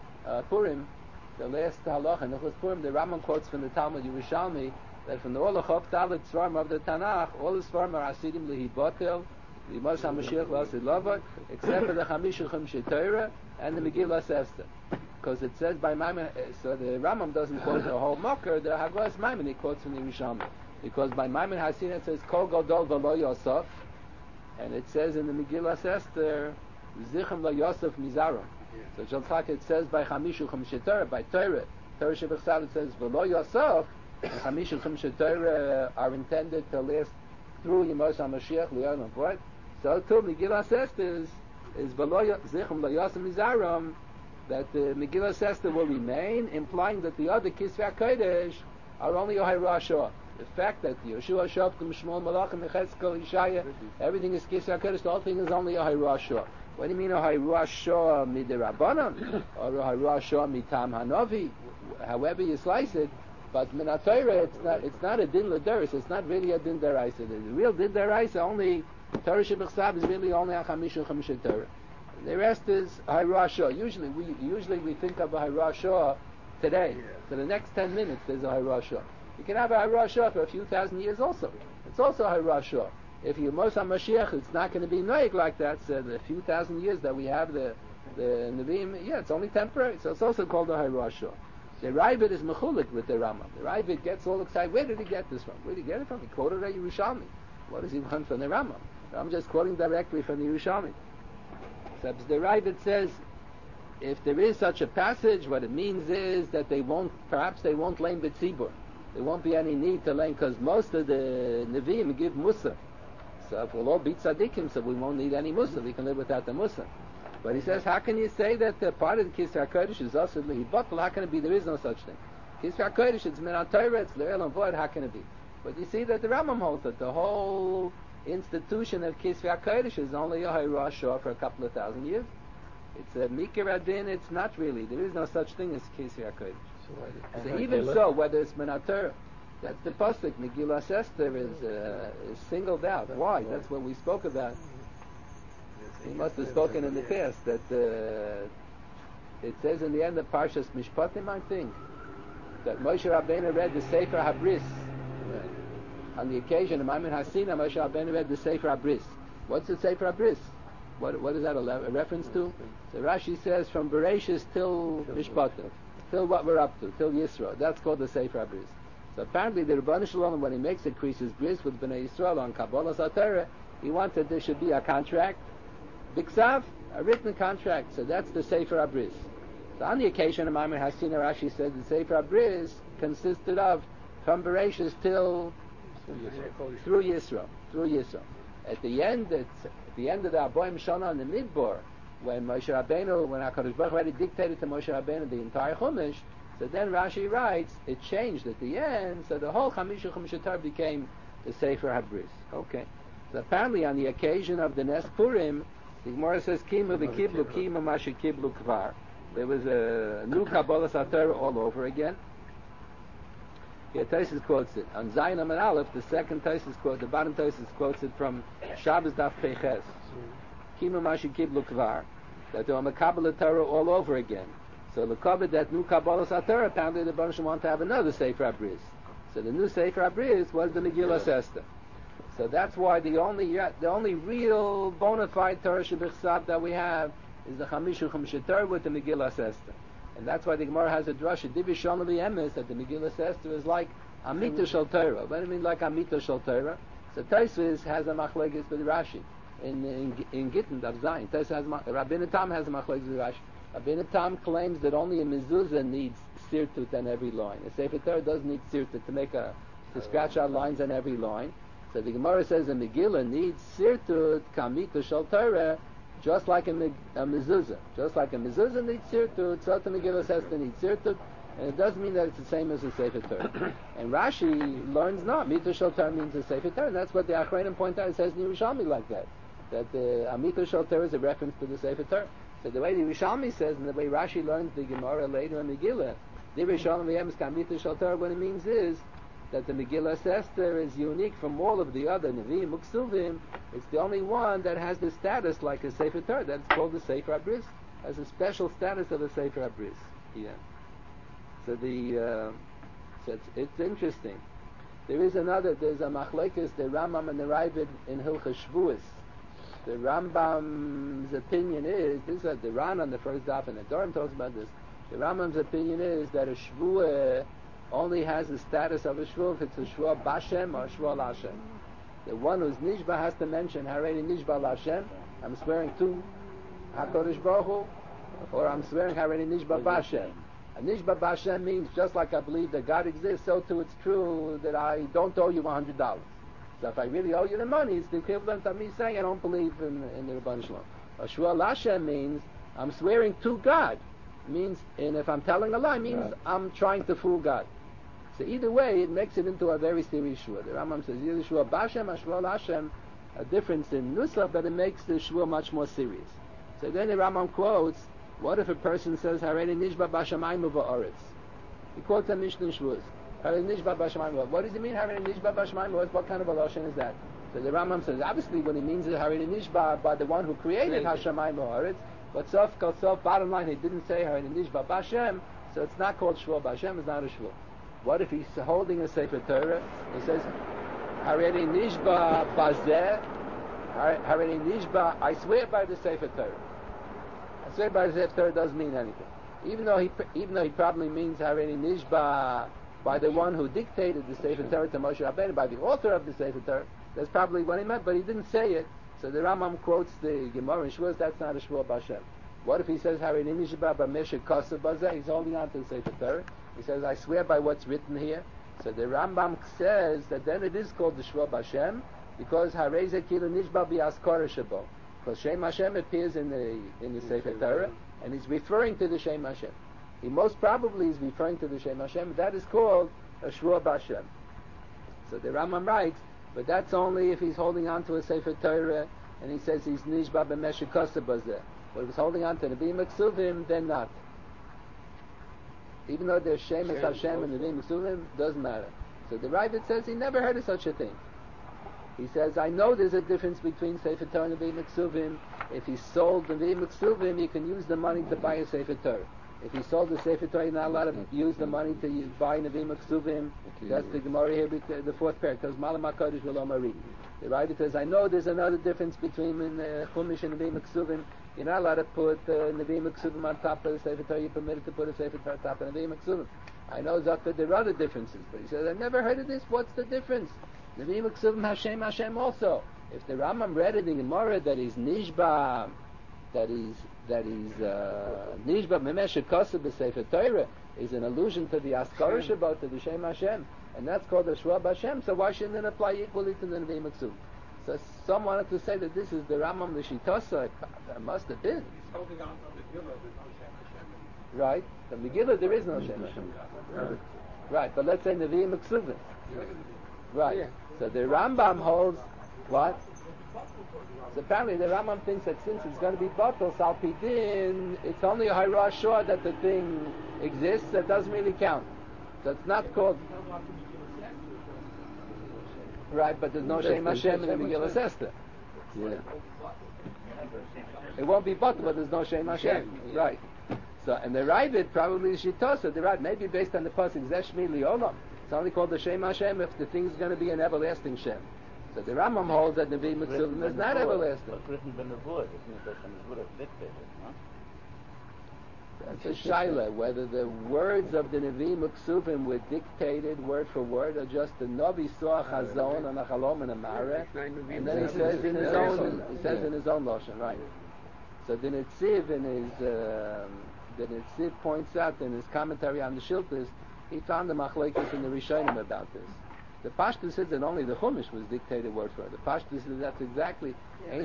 Purim, the last halacha in Hilchas Purim, the Rambam quotes from the Talmud Yerushalmi, that from the Olachov Talit Svarim of the Tanakh, all the Svarim are Asidim Lehibotel, the Moshe HaMashiach L'Asid Lavot, except for the Chamisha Chumshei Torah and the Megillah Esther. Because it says by Maimon, so the Rambam doesn't quote the whole Mocker, the Haglas Maimon, he quotes from the Yerushalmi. Because by Maimon Hasin it says, Kol Gadol V'lo Yosef, and it says in the Megillah Esther, Zichem Lo Yosef Mizaron. So Shalchak it says by Chamisha Chumshei Torah, by Torah Shebechsad it says V'lo Yosef, and Chamisha Chumshei Torah are intended to last through Yemos HaMashiach L'Yom Avoid. So too Megillah Esther is V'lo Zichem Lo Yosef Mizaron, that the Megillah Esther will remain, implying that the other Kisvei HaKodesh are only Ohai Rosh. The fact that Yeshua, Shavtim, Shmuel, Malachim, Yechezkel, Yeshaya, everything is Kisvei HaKodesh, the whole thing is only Ohai Rosh. What do you mean Ohai Rosh Midirabanan? Or Ohai Rosh Mitam Hanavi? However you slice it, but Min HaTorah, it's not a Din L'Deris, it's not really a Din Deraisa. The real Din Deraisa, only Torah Shebechsab is really only a Chamisha Chamisha Torah. The rest is Hayrashah. Usually we think of a Hayrashah today. For the next 10 minutes there's a Hayrashah. You can have a Hayrashah for a few thousand years also. It's also a Hayrashah. If you're Moshe HaMashiach, it's not going to be noig like that. So the few thousand years that we have the Nevi'im, it's only temporary. So it's also called a Hayrashah. The Ravid is mechulik with the Rambam. The Ravid gets all excited. Where did he get this from? Where did he get it from? He quoted a Yerushalmi. What does he want from the Rambam? I'm just quoting directly from the Yerushalmi. So the Ravid says, if there is such a passage, what it means is that perhaps they won't lame B'tzibur. There won't be any need to lame, because most of the Nevi'im give Musa. So if we'll all be tzaddikim, so we won't need any Musa. We can live without the Musa. But he says, how can you say that part of the Kisvei HaKodesh is also Lehibotel? How can it be? There is no such thing. Kisvei HaKodesh, it's Min HaTorah, it's L'El and Vod, how can it be? But you see that the Rambam holds that the whole institution of Kisvei HaKodesh is only a Rosh for a couple of thousand years. It's a Mikra Adin, it's not really. There is no such thing as Kisvei HaKodesh. So even so, whether it's Min HaTorah, that's the pasuk. Megillah Esther is singled out. Why? That's what we spoke about. We must have spoken in the past that it says in the end of Parshas Mishpatim, I think, that Moshe Rabbeinu read the Sefer HaBris. On the occasion of Maimon Hasina, Moshe Rabbeinu read the Sefer HaBris. What's the Sefer HaBris? What is that a reference to? So Rashi says from Bereshis till Mishpatim, till what we're up to, till Yisro. That's called the Sefer HaBris. So apparently the Rebbeinu Shalom, when he makes the Krisis Bris with Bnei Yisrael on Kabbalah Satara, he wanted there should be a contract, Biksav, a written contract. So that's the Sefer HaBris. So on the occasion of Maimon Hasina, Rashi said the Sefer HaBris consisted of from Bereshis till through Yisrael. At the end of the Aboim Shana in the Midbar, when Moshe Rabbeinu, when HaKadosh Baruch Hu already dictated to Moshe Rabbeinu the entire Chumash, so then Rashi writes, it changed at the end, so the whole Chamisha Chumash Torah became the Sefer HaBris. Okay. So apparently on the occasion of the Nes Purim, the Gemara says, Kimu v'kiblu kimu mashi kiblu kvar. There was a new Kabbalah Satara all over again. Here Taisus quotes it. On Zayin and Aleph, the second Taisus quote, the bottom Taisus quotes it from Shabbos Daf Peches. Kimu mashi kiblu kvar. That they were Kabbalah Torah all over again. So the Kabbalah, that new Kabbalah Satara, apparently the Baruch want to have another Sefer HaBris. So the new Sefer HaBris was the Megillah Esther. So that's why the only real bona fide Torah Shebechsav that we have is the Chamishu Chumash Torah with the Megillah Esther. And that's why the Gemara has a drasha, Divi Shalom V'Emes, that the Megillah Esther is like Amita Shel Torah. What do you mean like Amita Shel Torah? So Tosfos has a machlekes with Rashi. In Gittin, Dav Zayin, Tosfos has Rabbeinu Tam has a machlekes with Rashi. Rabbeinu Tam claims that only a mezuzah needs sirtut on every line. A Sefer Torah does need sirtut to scratch out lines on every line. So the Gemara says a Megillah needs sirtut kamita shel Torah, just like a mezuzah. Just like a mezuzah needs sirtut, so the Megillah says to need sirtut, and it doesn't mean that it's the same as a Sefer Torah. And Rashi learns not. Mita shel Torah means a Sefer Torah, and that's what the Achronim point out. It says in Yerushalmi like that the Amita shel Torah is a reference to the Sefer Torah. So the way the Yerushalmi says, and the way Rashi learns the Gemara later in Megillah, the Yerushalmi v'yemes kamita shel Torah, what it means is that the Megillah Esther is unique from all of the other Nevi'im, Uksuvim. It's the only one that has the status like a Sefer Torah. That's called the Sefer HaBris. Has a special status of a Sefer HaBris. Yeah. So it's interesting. There's a machlekes, the Rambam and the Ravid in Hilchos Shvuos. The Rambam's opinion is, this is the Ran on the first daf, and the Dorim talks about this. The Rambam's opinion is that a Shvuah only has the status of a Shvuah if it's a Shvuah Bashem or a Shvuah Lashem. The one who's Nishba has to mention, Harei Nishba Lashem, I'm swearing to HaKadosh Baruch Hu, or I'm swearing Harei Nishba Bashem. A Nishba Bashem means just like I believe that God exists, so too it's true that I don't owe you $100. So if I really owe you the money, it's the equivalent of me saying I don't believe in the Rebbeinu Shalom. A Shvuah Lashem means I'm swearing to God. Means, and if I'm telling a lie, means I'm trying to fool God. So either way, it makes it into a very serious shvuah. The Rambam says either shvuah Bashem or shvuah Lashem, a difference in nusach, but it makes the shvuah much more serious. So then the Rambam quotes, what if a person says Harei Nishba Bashamayim Va'aretz? He quotes a Mishnah Shvuos. Harei Nishba Bashamayim. What does he mean Harei Nishba Bashamayim? What kind of a lashon is that? So the Rambam says obviously what he means is Harei Nishba by the one who created Hashamayim Va'aretz. But sof, bottom line, he didn't say Harei Nishba Bashem, so it's not called shvuah Bashem. It's not a shvuah. What if he's holding a Sefer Torah? He says, Harei Nishba Bazeh, Harei Nishba, I swear by the Sefer Torah. I swear by the Sefer Torah doesn't mean anything. Even though he probably means Harei Nishba by the one who dictated the Sefer Torah to Moshe Rabbeinu, by the author of the Sefer Torah, that's probably what he meant, but he didn't say it. So the Rambam quotes the Gemara in Shvuos, that's not a shvuah Bashem. What if he says Harei Nishba B'Meshek Kosev Bazeh? He's holding on to the Sefer Torah. He says, I swear by what's written here. So the Rambam says that then it is called the Shvuah Bashem because Harei Zekilu Nishba B'Askara Shabo. Because Shem Hashem appears in the Sefer Torah and he's referring to the Shem Hashem. He most probably is referring to the Shem Hashem. That is called a Shvuah Bashem. So the Rambam writes, but that's only if he's holding on to a Sefer Torah and he says he's Nishba B'Meshek Kosev Bazeh. But if he's holding on to Nevi'im Ksuvim, then not. Even though there's Shemus Hashem and Nevi'im Ksuvim, doesn't matter. So the Ravid says he never heard of such a thing. He says, I know there's a difference between Sefer Torah and Nevi'im Ksuvim. If he sold Nevi'im Ksuvim, he can use the money to buy a Sefer Torah. If he sold the Sefer Torah, he's not allowed to use the money to buy Nevi'im Ksuvim. That's the Gemara here, the fourth pair. It tells Malam HaKadosh V'lo Mari. The Ravid says, I know there's another difference between Chumash and Nevi'im Ksuvim. You're not allowed to put Nevi'im Ksuvim on top of the Sefer Torah. You're permitted to put a Sefer Torah on top of Nevi'im Ksuvim. I know that there are other differences, but he says, I've never heard of this. What's the difference? Nevi'im Ksuvim Hashem also. If the Rambam read in the Gemara that he's Nishba, that he's Nishba Memeshe Kosev B'Sefer Torah, is an allusion to the Askara Shabbat, to the Shem Hashem, and that's called the Shua B'Hashem, so why shouldn't it apply equally to the Nevi'im Ksuvim? So some wanted to say that this is the Rambam L'Shitosa. There must have been. Holding on to the Megillah, there's no Shem Hashem. Right? The Megillah, there is no Shem Hashem. Right, but let's say Nevi'im Ksuvim. Right. Yeah. So the Rambam holds what? So apparently the Rambam thinks that since it's going to be batal, salpidin, it's only a Hira Shor that the thing exists. That doesn't really count. So it's not called. Right, but there's no Shem Hashem in the Megillah Esther. Yeah. It won't be batal, but there's no Shem Hashem. Right. So and the Ravid probably Shitosa. The Ravid maybe based on the pasuk Zeshmi Liolam. It's only called the Shem Hashem if the thing's going to be an everlasting Shem. So the Rambam holds that Nevi'im Ksuvim is not everlasting. But written by Nevuah, it means that the Nevuah dictated, no? That's a shaila, whether the words of the Nevi'im Ksuvim were dictated word for word, or just the Navi saw a chazon and a chalom and a mareh, and then he says in his own, in his own lashon, right? So the Netziv points out in his commentary on the Shiltas, he found the machlekes in the Rishonim about this. The Pashtus said that only the Chumash was dictated word for word. The Pashtus said that's exactly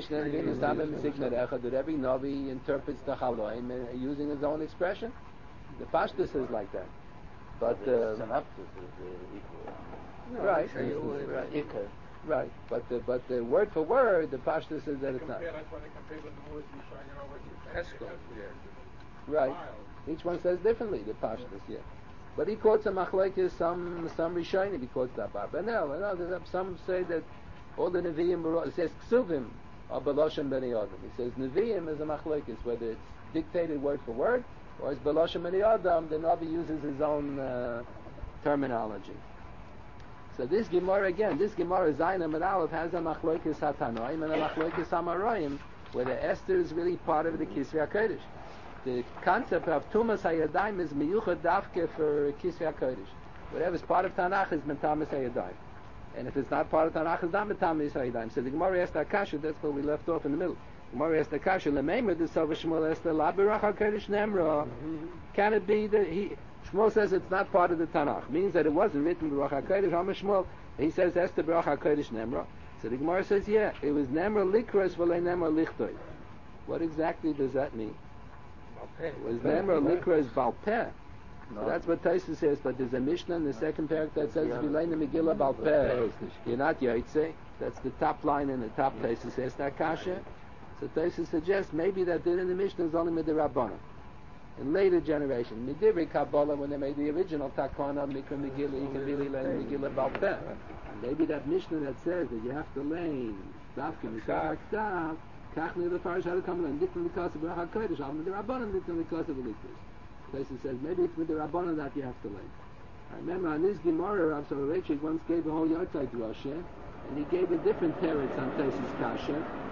that every Navi interprets the Chaloim using his own expression. The Pashtus is like that. But the synopsis is equal. Right. Ikar. Right. But the word for word, the Pashtus says that it's not. That's why they compare with the words you showing Right. Each one says differently, the Pashtus, yeah. But he quotes a machlekes, some Rishonim, he quotes that Barbanel, and others. Some say that all the Nevi'im, it says Ksuvim are Beloshem B'nei Adam. He says Nevi'im is a machlekes, whether it's dictated word for word, or it's Beloshem B'nei Adam, the Navi uses his own terminology. So this Gemara Zayin and Aleph has a machlekes Hatanoim and a machlekes Amarayim, where the Esther is really part of the Kisvei HaKodesh. The concept of Tumas HaYadayim is miyuchad dafke for Kisvei HaKodesh. Whatever's part of Tanakh is Mentamas HaYadayim. And if it's not part of Tanakh, it's not Mentamas HaYadayim. So the Gemara asked Akasha, that's where we left off in the middle. The Gemara asked Akasha, L'meimer the Sova Shmuel Esther, La Berach HaKodesh Nemra. Can it be that Shmuel says it's not part of the Tanakh? Means that it wasn't written Berach HaKodesh, Shmuel. He says Esther Berach HaKodesh Nemra. So the Gemara says, yeah, it was Nemra Likros v'lei Nemra Lichtoi. What exactly does that mean? It was Nemra Likros Balpeh. So that's what Taisa says, but there's a Mishnah in the second parak that says Vilayna Megillah Balpeh. You're not Yaitse. That's the top line in the top. Taisa says that Kasha. So Taisa suggests maybe that did in the Mishnah is only Midirabbanan. In later generation, Midivri Kabbalah, when they made the original Takana Mikra Megillah, you can really learn Megillah Balpeh. Maybe that Mishnah that says that you have to learn Dafkin Mikra Haktav, Kachni the Farish had to come and Nikon the Kosev Berach HaKodesh, Al Midirabbanan Nikon the Kosev Elikris. Taisa says maybe it's with the Rabbanan that you have to learn. I remember on this Gemara, Rav Soloveitchik once gave a whole Yotzai Drasha, and he gave a different teretz on Taisa's Kasha.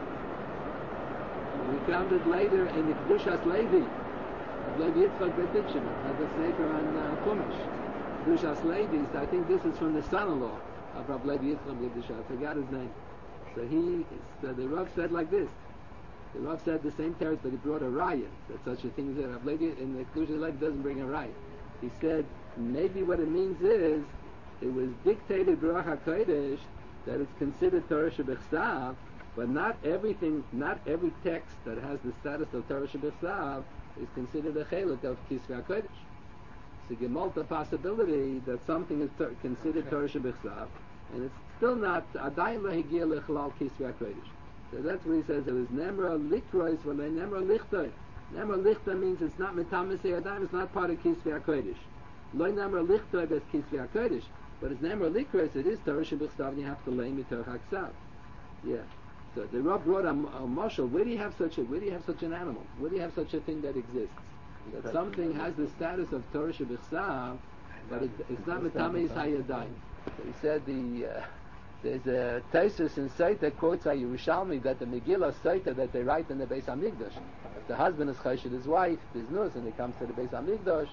And we found it later in the Kedushas Levi, of Levi Yitzchak Bediction, as a sefer on Chumash. Kedushas Levi, so I think this is from the son-in-law of Rav Levi Yitzchak Bediction. I forgot his name. So the Rav said like this. The Rav said the same teretz, but he brought a riot that such a thing is that Rav Levi in the Kedushas Levi doesn't bring a riot. He said maybe what it means is it was dictated Berach HaKodesh that it's considered Torah Shebechsav, but not every text that has the status of Torah Shebechsav is considered a chelik of Kisvei HaKodesh. So you multi possibility that something is considered Torah Shebechsav, and it's still not Adayin Lahigia Lechalal Kisvei HaKodesh. So that's what he says. It was Nemra Likrois, but Nemra Lichtoi. Nemra Lichtoi means it's not Metamis Yadayim, it's not part of Kisvei HaKodesh. Lo Nemra Lichtoi is Kisvei HaKodesh, but it's Nemra Likrois, it is Torah Shebechsav, and you have to lay Mitor HaKsav. Yeah. So the Rav brought a marshal. Where do you have such an animal? Where do you have such a thing that exists? That something has the status of Torah Shebechsav, but it's not Metamis Hayadayim. So he said there's a Taisus in Saita quotes a Yerushalmi that the Megillah Saita that they write in the Beis Hamikdash. If the husband is chayshid his wife, there's nus, and he comes to the Beis Hamikdash,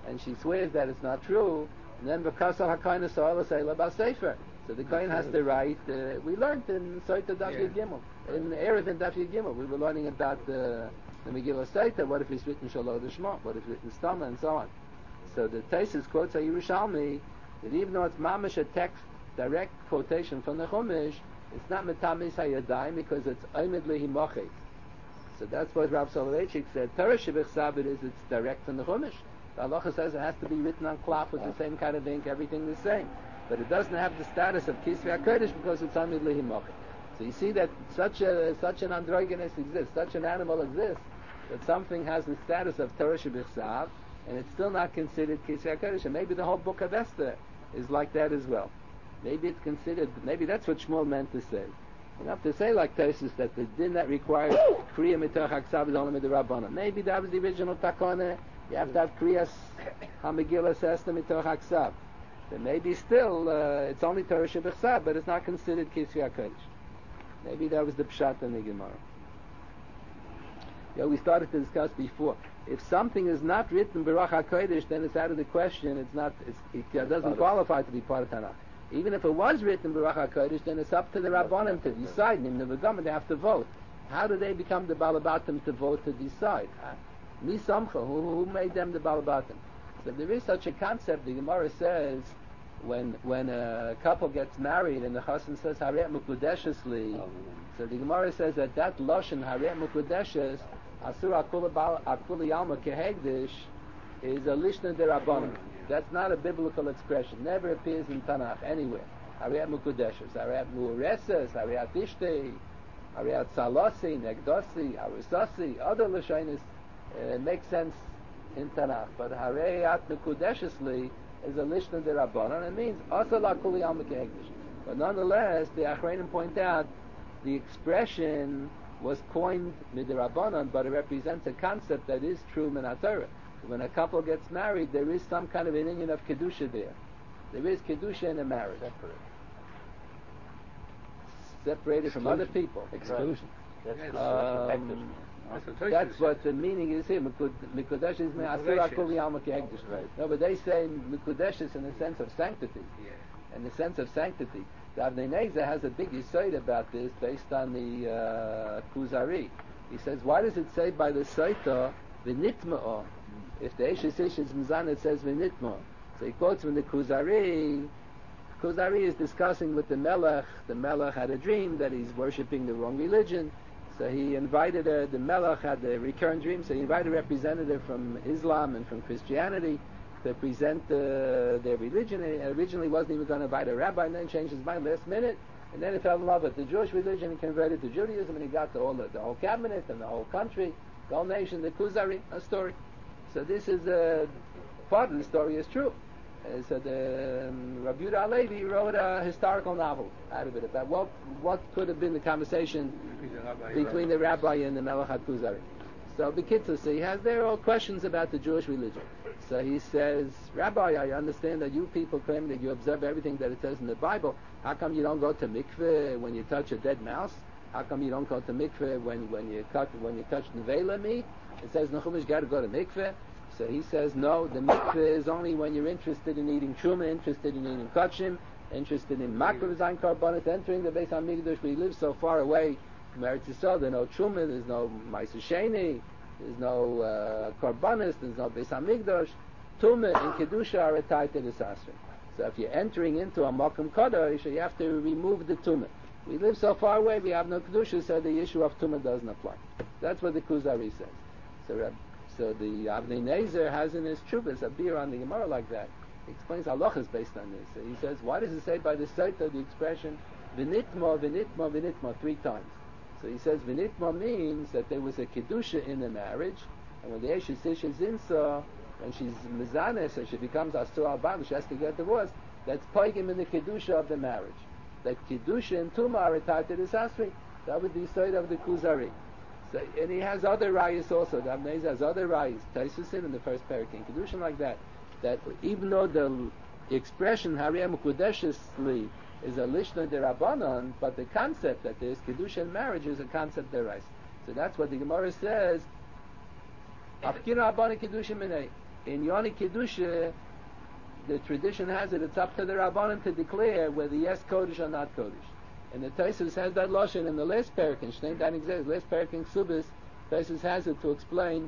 and she swears that it's not true, and then because of HaKohen Soil Seila Bal Sefer. So the Kohen has to write, we learned in Soita Daf Yud Gimel, in Erev in Daf Yud Gimel, we were learning about the Megillah Soita, what if it's written Shalom D'Shmo, what if it's written Stama, and so on. So the Taisus quotes a Yerushalmi, that even though it's mamash a text, direct quotation from the Chumash, it's not Metamis HaYadayim because it's Oimid Lehimoche. So that's what Rav Soloveitchik said. Torah Shebechsav it is, it's direct from the Chumash. The Halacha says it has to be written on cloth with the same kind of ink, everything the same. But it doesn't have the status of Kisvei HaKodesh because it's Oimid Lehimoche. So you see that such an androgynous exists, such an animal exists, that something has the status of Torah Shebechsav, and it's still not considered Kisvei HaKodesh. And maybe the whole book of Esther is like that as well. Maybe it's considered, maybe that's what Shmuel meant to say. Enough to say like Tosis that the din that requires Kriya Mitoch HaKsav is only Midrabanan. Maybe that was the original Takona. You have to have Kriyas HaMegillah Sesta Mitoch HaKsav. Then maybe still it's only Torah Shebechsav, but it's not considered Kisvei HaKodesh. Maybe that was the Pshat in the Gemara. We started to discuss before. If something is not written Baruch HaKodesh, then it's out of the question. It doesn't qualify to be part of Tanakh. Even if it was written Baruch HaKodesh, then it's up to the Rabbanim to decide. They have to vote. How do they become the Balabatim to vote to decide? Mi Samcha, who made them the Balabatim? So there is such a concept. The Gemara says when a couple gets married and the husband says Harei Mukudeshes li, so the Gemara says that lashon Harei Mukudeshes Asur Akuli Yalma Kehegdish is a Lishna Derabbanim. That's not a biblical expression. Never appears in Tanakh anywhere. Harei Mukudeshes, Harei Mureses, Harei Tishtei, Harei Tzalosi, Negdosi, Arisasi, other Lashonis make sense in Tanakh. But Harei Mukudeshes li is a Lishna Derabbanan. It means Asur Akuli Yalma Kehegdish. But nonetheless, the Achreinim point out the expression was coined midrabanan, but it represents a concept that is true min haTorah. When a couple gets married, there is some kind of an union of kedusha there. There is kedusha in a marriage. Separated from other people. Exclusion. That's what the meaning is here. Mikudesh is me'asur akol yalma kehegdish. No, but they say mikudesh is in the sense of sanctity. In the sense of sanctity. The Avnei Nezer has a big yesod about this based on the Kuzari. He says, why does it say by the Saita v'nitma'ah? If the Eshes Mizan it says v'nitma'ah. So he quotes from the Kuzari. Kuzari is discussing with the Melech. The Melech had a dream that he's worshipping the wrong religion. So he invited the Melech had a recurrent dream. So he invited a representative from Islam and from Christianity to present their religion. He originally wasn't even going to invite a rabbi, and then changed his mind last minute, and then he fell in love with the Jewish religion and converted to Judaism, and he got the whole cabinet and the whole country, the whole nation, the Kuzari, a story. So this is part of the story is true. So the Rabbi Yehuda Halevi wrote a historical novel out of it about what could have been the conversation between the rabbi and the Melech HaKuzari. So B'kitzur, so he has there all questions about the Jewish religion. So he says, Rabbi, I understand that you people claim that you observe everything that it says in the Bible. How come you don't go to mikveh when you touch a dead mouse? How come you don't go to mikveh when you touch nevela meat? It says Nechumash got to go to mikveh. So he says, no, the mikveh is only when you're interested in eating truma, interested in eating kachim, interested in makrav zayin karbonet, entering the Beis Hamikdash. We live so far away from Eretz Yisrael. There's no truma, there's no ma'aser sheni, there's no karbonis, there's no Beis Hamikdash. Tumah and kedusha are tied to the sasri. So if you're entering into a makom kadosh, you have to remove the tumah. We live so far away, we have no kedusha, so the issue of tumah doesn't apply. That's what the Kuzari says. So the Avnei Nezer has in his Chuvas a beer on the Gemara like that. He explains halachas based on this. So he says, why does it say by the Saita the expression v'nitma, v'nitma, v'nitma 3 times? So he says v'nitma means that there was a kedusha in the marriage, and when the Eshes Ish is insa, when she's mizaneh, so she becomes asur al-bal, she has to get divorced. That's paigim in the kedusha of the marriage. That kedusha and tumah are tied to the sasri. That was the side of the Kuzari. So, and he has other rayas also. The Avnei Nezer has other rayas. Taisus in the first parak in kedusha like that. That even though the expression Harei Mukudeshes li is a lishna derabanan, but the concept that there's kedusha in marriage is a concept derais. So that's what the Gemara says. Afkir Rabbana kedusha minei. in Yoni Kedusha, the tradition has it, it's up to the Rabbanim to declare whether yes Kodesh or not Kodesh. And the Tosfos has that Lashon in the last parak, in Shnei Dan Exes, last parak in Ksubis, Tosfos has it to explain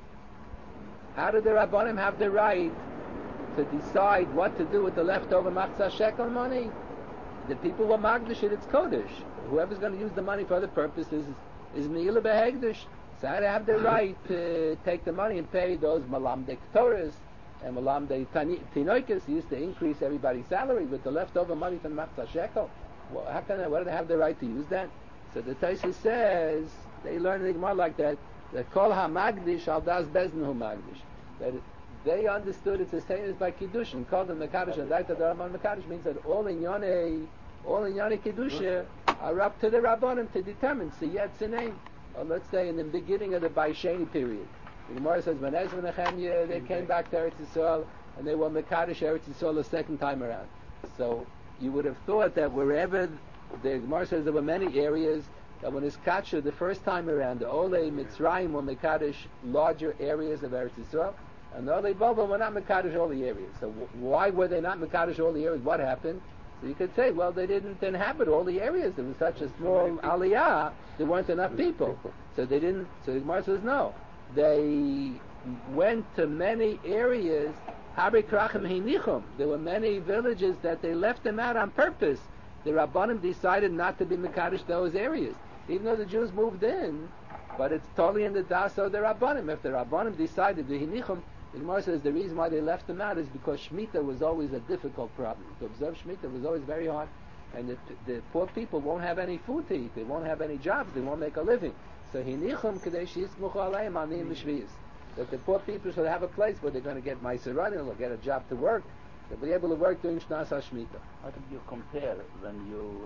how do the Rabbanim have the right to decide what to do with the leftover Machzah Shekel money? The people who Magdish it, it's Kodesh. Whoever's going to use the money for other purposes is Meila Behegdish. So I have the right to take the money and pay those Malamdei Torahs and Malamdei Tinoikas. Used to increase everybody's salary with the leftover money from Machzah Shekel. Well, why do they have the right to use that? So the Tosfos says, they learn the Gemara like that Kol HaMagdish Al Das Bezdin Hu Magdish. That they understood it's the same as by Kiddushin. Called them Mekadosh and Daita Daraman Mekadosh means that all in Yonei Kiddusha are up to the Rabbanim to determine. So yet it's a name. Or let's say in the beginning of the Baisheni period. The Gemara says when Ezra and Nehemiah they came back to Eretz Yisrael and they were Mekadosh Eretz Yisrael the second time around. So you would have thought that wherever the Gemara says there were many areas that when it's Katsha the first time around, the Olei Mitzrayim were Mekadosh larger areas of Eretz Yisrael, and the Olei Bava were not Mekadosh all the areas. So why were they not Mekadosh all the areas? What happened? So you could say, well, they didn't inhabit all the areas. There was such a small aliyah, there weren't enough people. So they didn't, so the Gemara says no. They went to many areas, Habe Krachim Hinichum. There were many villages that they left them out on purpose. The Rabbanim decided not to be Mekadosh those areas. Even though the Jews moved in, but it's totally in the das of the Rabbanim. If the Rabbanim decided the Hinichum, the Gemara says the reason why they left them out is because Shemitah was always a difficult problem. To observe Shemitah was always very hard. And the poor people won't have any food to eat. They won't have any jobs. They won't make a living. So Hinichum Kadesh Yismuch Aleim Aniyim B'Shviyas. That the poor people should have a place where they're going to get Ma'aser they'll get a job to work. They'll be able to work during Shnas HaShemitah. How do you compare when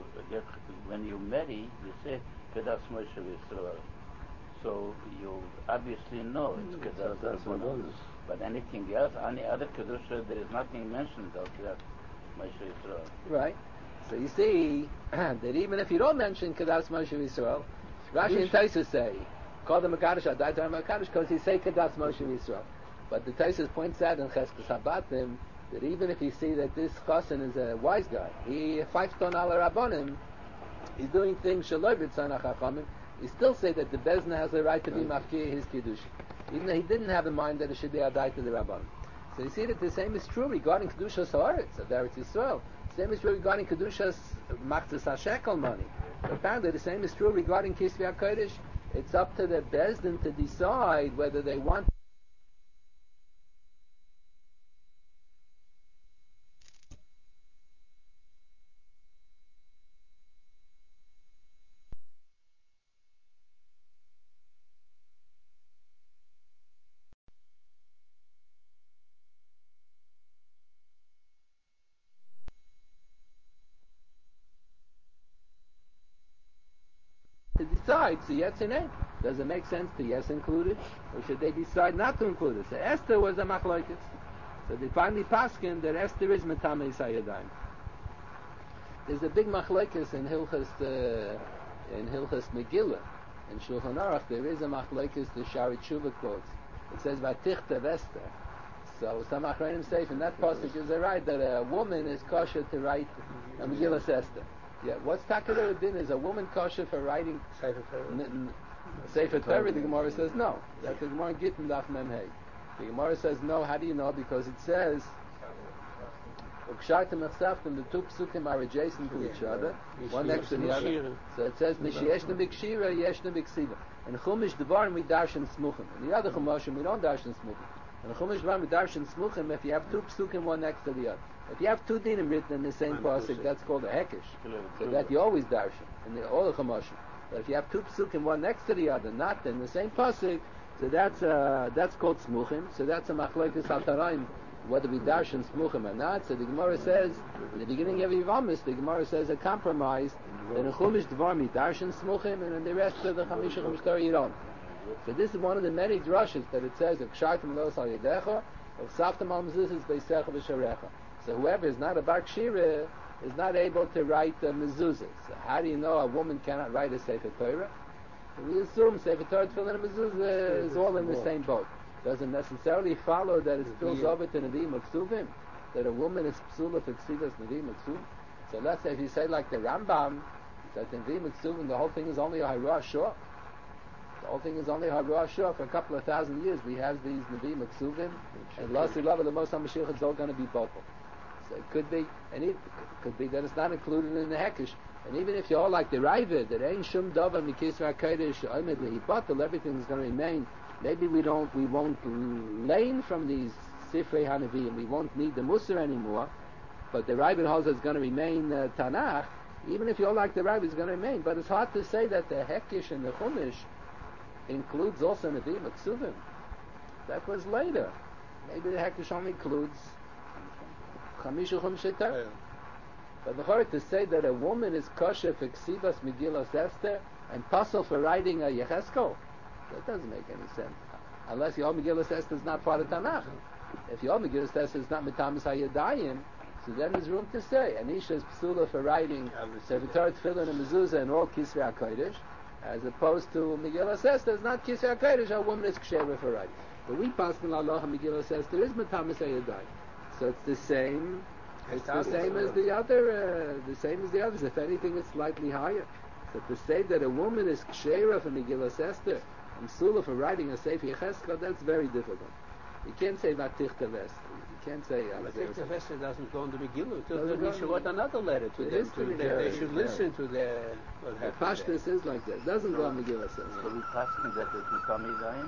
you marry, you say Kedas Moshe Yisrael. So you obviously know it's Kedas Moshe. But anything else, any other Kedusha, there is nothing mentioned of that Moshe Yisrael. Right. So you see that even if you don't mention Kedas Moshe Yisrael, Rashi and Tosfos say, call them Mekadosh, Adai Torah Mekadosh, because he say Kedas Moshe Yisrael. But the Tosfos points out in Cheskes Habatim that even if you see that this Chassan is a wise guy, he fights on al Rabbanim, he's doing things Shaloi B'Tzanach HaChamim, he still say that the Bezna has the right to be Mafkir his Kiddush, even though he didn't have in mind that it should be Adai to the Rabbanim. So you see that the same is true regarding Kedushas Haaretz of Eretz Yisrael. The same is true regarding Kedushas Machzas HaShekel money. But apparently the same is true regarding Kisvei HaKodesh. It's up to the Bezdin to decide whether they want to decide. So yes and no. Does it make sense to yes include it, or should they decide not to include it? So Esther was a machlokes. So they finally paskin that Esther is metamei sayadayim. There's a big machlokes in Hilchas Megillah. In Shulchan Aruch there is a machlokes the Shari Tshuva quotes. It says Vatichtav Esther. So some achronim say from that passage is a right that a woman is kosher to write a Megillah Esther. Yeah, what's Takadar Din is a woman kosher for writing Sefer Torah? The Gemara says no. That's the Gemara Gittin Daf Mem Hey. The Gemara says no. How do you know? Because it says Ukshartim Echsaftim, the two psukim are adjacent to each other, one next to the other. So it says Mishiyeshna B'Kshira, Yeshna B'Ksiva. And Chumash Devarim we darshan smuchim. And the other Chumashim we don't darshan smuchim. And Chumash Devarim we darshan smuchim if you have two psukim one next to the other. If you have two dinim written in the same pasuk, that's called a hekesh. So that you always darshan in all the chumashim. But if you have two psukim one next to the other, not in the same pasuk, so that's called smuchim. So that's a machlokes al-taraim, whether we darshan smuchim or not. So the Gemara says in the beginning of Yivamis, the Gemara says a compromise. Then in Chumash Devarim we darshan smuchim, and in the rest of the Chamisha Chumash Torah you don't. So this is one of the many drushes that it says of Kshartim Los Al Yedecha, of Saftam Al Mezuzah Beisecha V'Sharecha. So whoever is not a Bar Kshira is not able to write mezuzahs. So how do you know a woman cannot write a Sefer Torah? We assume Sefer Torah, Tefillin, and mezuzah is all in the same boat. doesn't necessarily follow that it spills over to Nevi'im Uksuvim, that a woman is psula for ksivas Nevi'im Uksuvim. So let's say if you say like the Rambam, that in Nevi'im Uksuvim the whole thing is only a Haruah Shor. The whole thing is only Haruah Shor. For a couple of thousand years we have these Nevi'im Uksuvim, and Lasi Lava, the most HaMashiach, it's all going to be Bottle. So it could be, and it could be that it's not included in the Hekesh. And even if you're all like the Raiva, that ain't Shum Dova Mikisra Kodesh Omed Lehi Bottle, everything is going to remain. Maybe we won't lane from these Sifrei Hanavim, we won't need the Musar anymore, but the Raiva holds it's going to remain Tanakh. Even if you all like the Raiva, it's going to remain. But it's hard to say that the Hekesh and the Chumash includes also Nevi'im Uksuvim. That was later. Maybe the Hekesh only includes Chamisha Chumshe Torah. But the to say that a woman is kosher for Ksivas Megillas Esther and puzzle for writing a Yecheskel, that doesn't make any sense. Unless your Megillas Esther is not part of Tanakh. If your Megillas Esther is not Mitamis HaYadayim, so then there's room to say Anisha is psula for writing Sefer Torah, Tefillin, and Mezuzah and all Kisvei HaKodesh, as opposed to Megillas Esther is not Kisvei HaKodesh, a woman is kshever for writing. But we pass in Allah Megillas Esther is Mitamis HaYadayim. So it's the same. It's the same as the other. The same as the others. If anything, it's slightly higher. So to say that a woman is ksheira for Megillas Esther and sula for writing a Sefer Yecheskel, that's very difficult. You can't say Vatichta Esther. You can't say. Vatichta Esther doesn't go on the Megillah. We should write another letter to them. They should listen to the. The Pashtus is like that. It doesn't go on Megillah Esther. So we pass that it's Mitami Zayin?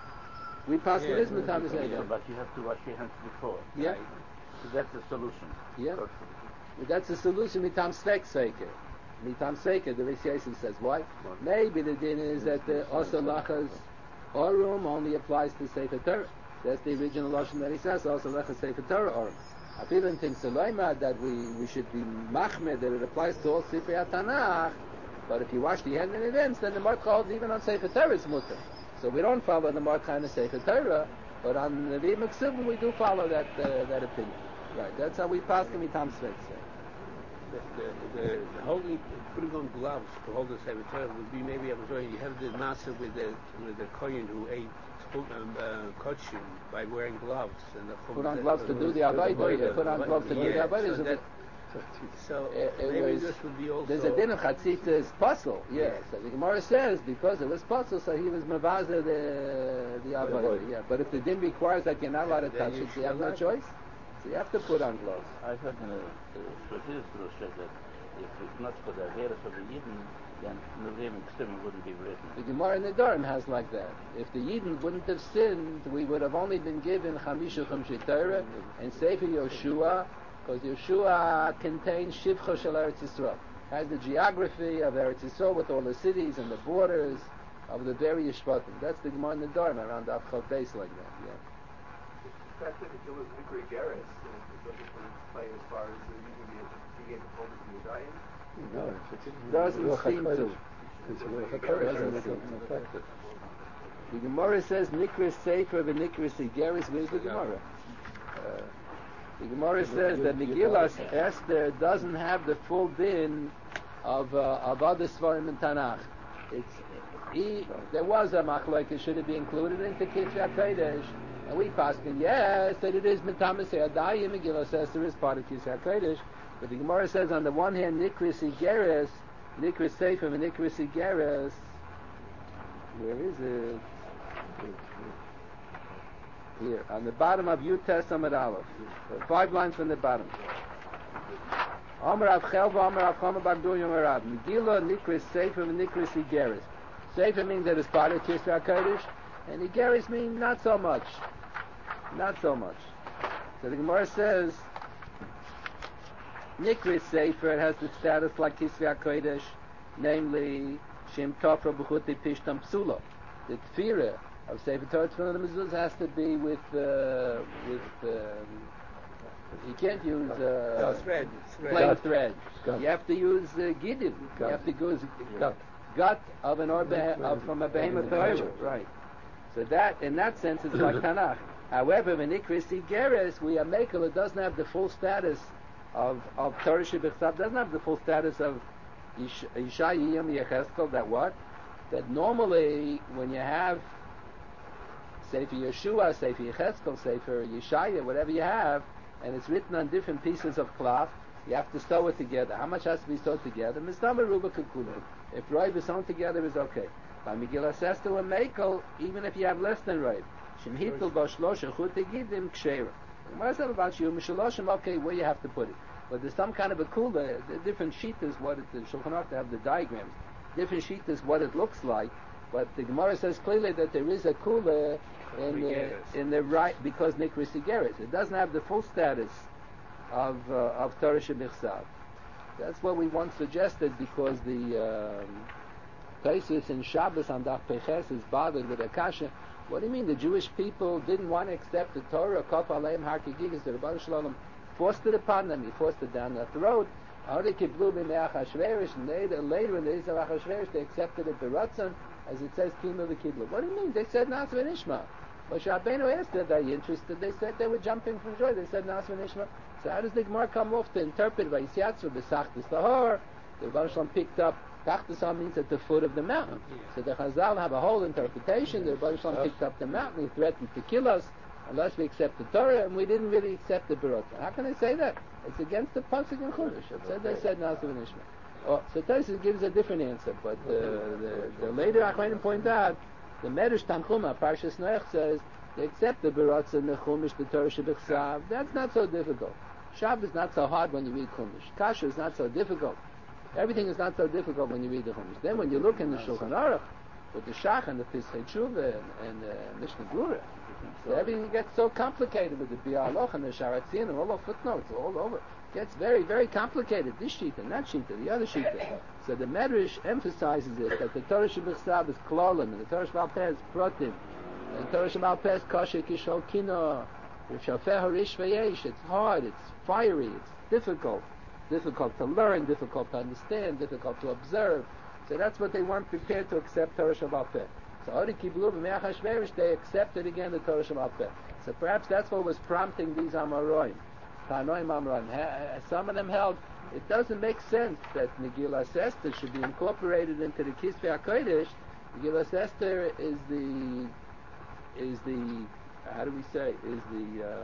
We pass it is Mitami Zayin. But you have to wash your hands before. Yeah. Right? So that's the solution. Yeah. That's the solution, Mitam Svek Sveke. Mitam Sveke, the Rish Yosef says. Why? Maybe the din is that the Osa Lachas Orum only applies to Sefer Torah. That's the original Lashon that he says, Osa Lachas Sefer Torah Orum. I feel in Tim Sulaima that we should be machmed, that it applies to all Sifrei HaTanakh, but if you wash the hand in advance, then the Mordcha holds even on Sefer Torah it's mutter. So we don't follow the Mordcha on the Sefer Torah, but on the Nevi'im Uksuvim we do follow that opinion. Right, that's how we pass the Mitam Svek. The holding, putting on gloves to hold the Sefer Torah would be maybe you have the master with the kohen who ate kosher by wearing gloves and put on gloves to do the avodah. Put on gloves to do the avodah. So maybe this would be also. There's a din of chatzitza's puzzle. Yes, so the Gemara says because it was puzzle, so he was mavaza the avodah. Yeah, but if the din requires that you're not allowed to touch it, you have no choice. So you have to put on gloves. I heard in the Shlotis said that if it's not for the Averis of the Yidden, then Nevi'im Uksuvim wouldn't be written. The Gemara in the Durham has like that. If the Yidden wouldn't have sinned, we would have only been given Chamisha Chumshei Torah and Sefer Yoshua, because Yoshua contains Shivcha Shel Eretz Yisrael. Has the geography of Eretz Yisrael with all the cities and the borders of the various Shvatim. That's the Gemara in the Durham around the Avchav base like that. Yeah. The fact that it was Nikri Geras, it doesn't play as far as being able to hold it from the Zion. No, doesn't seem to. The Gemara says Nikris Sefer and Nikris Igeris. Where's the Gemara? The Gemara says that Megillas Esther doesn't have the full din of other Svarim in Tanakh. There was a machlokes, should it be included into Kisvei HaKodesh? And we paskin, yes, that it is Mitamis HaYadayim. Megillas Esther is part of Kisvei HaKodesh. But the Gemara says on the one hand, Nikris Igeris, Nikris Sefer and Nikris Igeris. Where is it? Here, on the bottom of Yutes Amud Aleph. 5 lines from the bottom. Amar Rav Chelva, Amar Rav Chama Bar Abdul Yom Rav. Megillah Nikris Sefer and Nikris Igeris. Sefer means that it's part of Kisvei HaKodesh, and Igeris means not so much. Not so much. So the Gemara says, Nikris Sefer has the status like Kisvei HaKodesh, namely Shem Tofra B'chuti Pishtam Psula. The Tefirah of Sefer Torah Tefillin and Mezuzah has to be with you can't use plain thread. You have to use gidim. You have to use gut of an from a behemoth torah. Right. So that in that sense it's like Tanakh. However, when Nikris Igeris, we are makel, it doesn't have the full status of Torah Shebechsav, doesn't have the full status of Yishayim Yecheskel. That normally when you have Sefer Yeshua, Sefer Yechezkel, Sefer Yeshaya, whatever you have, and it's written on different pieces of cloth, you have to sew it together. How much has to be sewed together? Misnama Ruba Kekulu. If Roiv is sewn together, is okay. By Megillas Esther and Mekel, even if you have less than Roiv, Shem Hitul Bo Shlosha Chut Tegidim Ksheira. Gemara said about you, Mishaloshim, okay, where you have to put it. But there's some kind of a kula, the different sheet is what it, the Shulchan Aruch, they have the diagrams. Different sheet is what it looks like, but the Gemara says clearly that there is a kula in the right, because Nikris Igeres. It doesn't have the full status of Torah Shebichsav. That's what we once suggested, because the Taisus in Shabbos on Daf Peches is bothered with Akasha. What do you mean the Jewish people didn't want to accept the Torah? Kaf Aleim Har Kigigas, the Rebbeinu Shalom forced it upon them. He forced it down their throat. And later in the days of Achashverosh, they accepted it beratzon, as it says Kima v'Kiblu. What do you mean? They said Nas v'Nishma. Moshe Rabbeinu asked them, are you interested? They said they were jumping from joy. They said Nas v'Nishma. So how does the Gemara come off to interpret Vayisiatzu b'Sachtis Lahor? The Rebbeinu Shalom picked up Tachtasam means at the foot of the mountain. So the Chazal have a whole interpretation. The Rebbeinu Shalom picked up the mountain. He threatened to kill us unless we accept the Torah, and we didn't really accept the Berotah. How can I say that? It's against the pasuk in Chumash. It said they said Nasa v'Nishma. Oh, so Tosfos gives a different answer, but the later Achronim point out the Medrash Tanchuma Parshas Noach says they accept the Berotah in the Chumash, the Torah Shebichsav. That's not so difficult. Shabbos is not so hard when you read Chumash. Kasha is not so difficult. Everything is not so difficult when you read the Chumash. Then when you look in the Shulchan Aruch with the Shach and the Pischei Tshuva and the Mishnah Berurah, so everything gets so complicated with the Bialoch and the Sharatzin and all the footnotes all over. It gets very, very complicated. This sheet and that sheet and the other sheet. So the Medrash emphasizes it, that the Torah Shebichsav is Klolim and the Torah Sheba'al Peh is Protim and the Torah Sheba'al Peh is Kosher Kishol Kino Shafeh Harish Vayesh. It's hard, it's fiery, it's difficult to learn, difficult to understand, difficult to observe. So that's what they weren't prepared to accept Torah Sheba'al Peh. So Ori Kiblu b'Mei Achashverosh, they accepted again the Torah Sheba'al Peh. So perhaps that's what was prompting these Amoraim. Tanoim Amoraim. Some of them held it doesn't make sense that Megillas Esther should be incorporated into the Kisvei HaKodesh. Megillas Esther is the how do we say, is the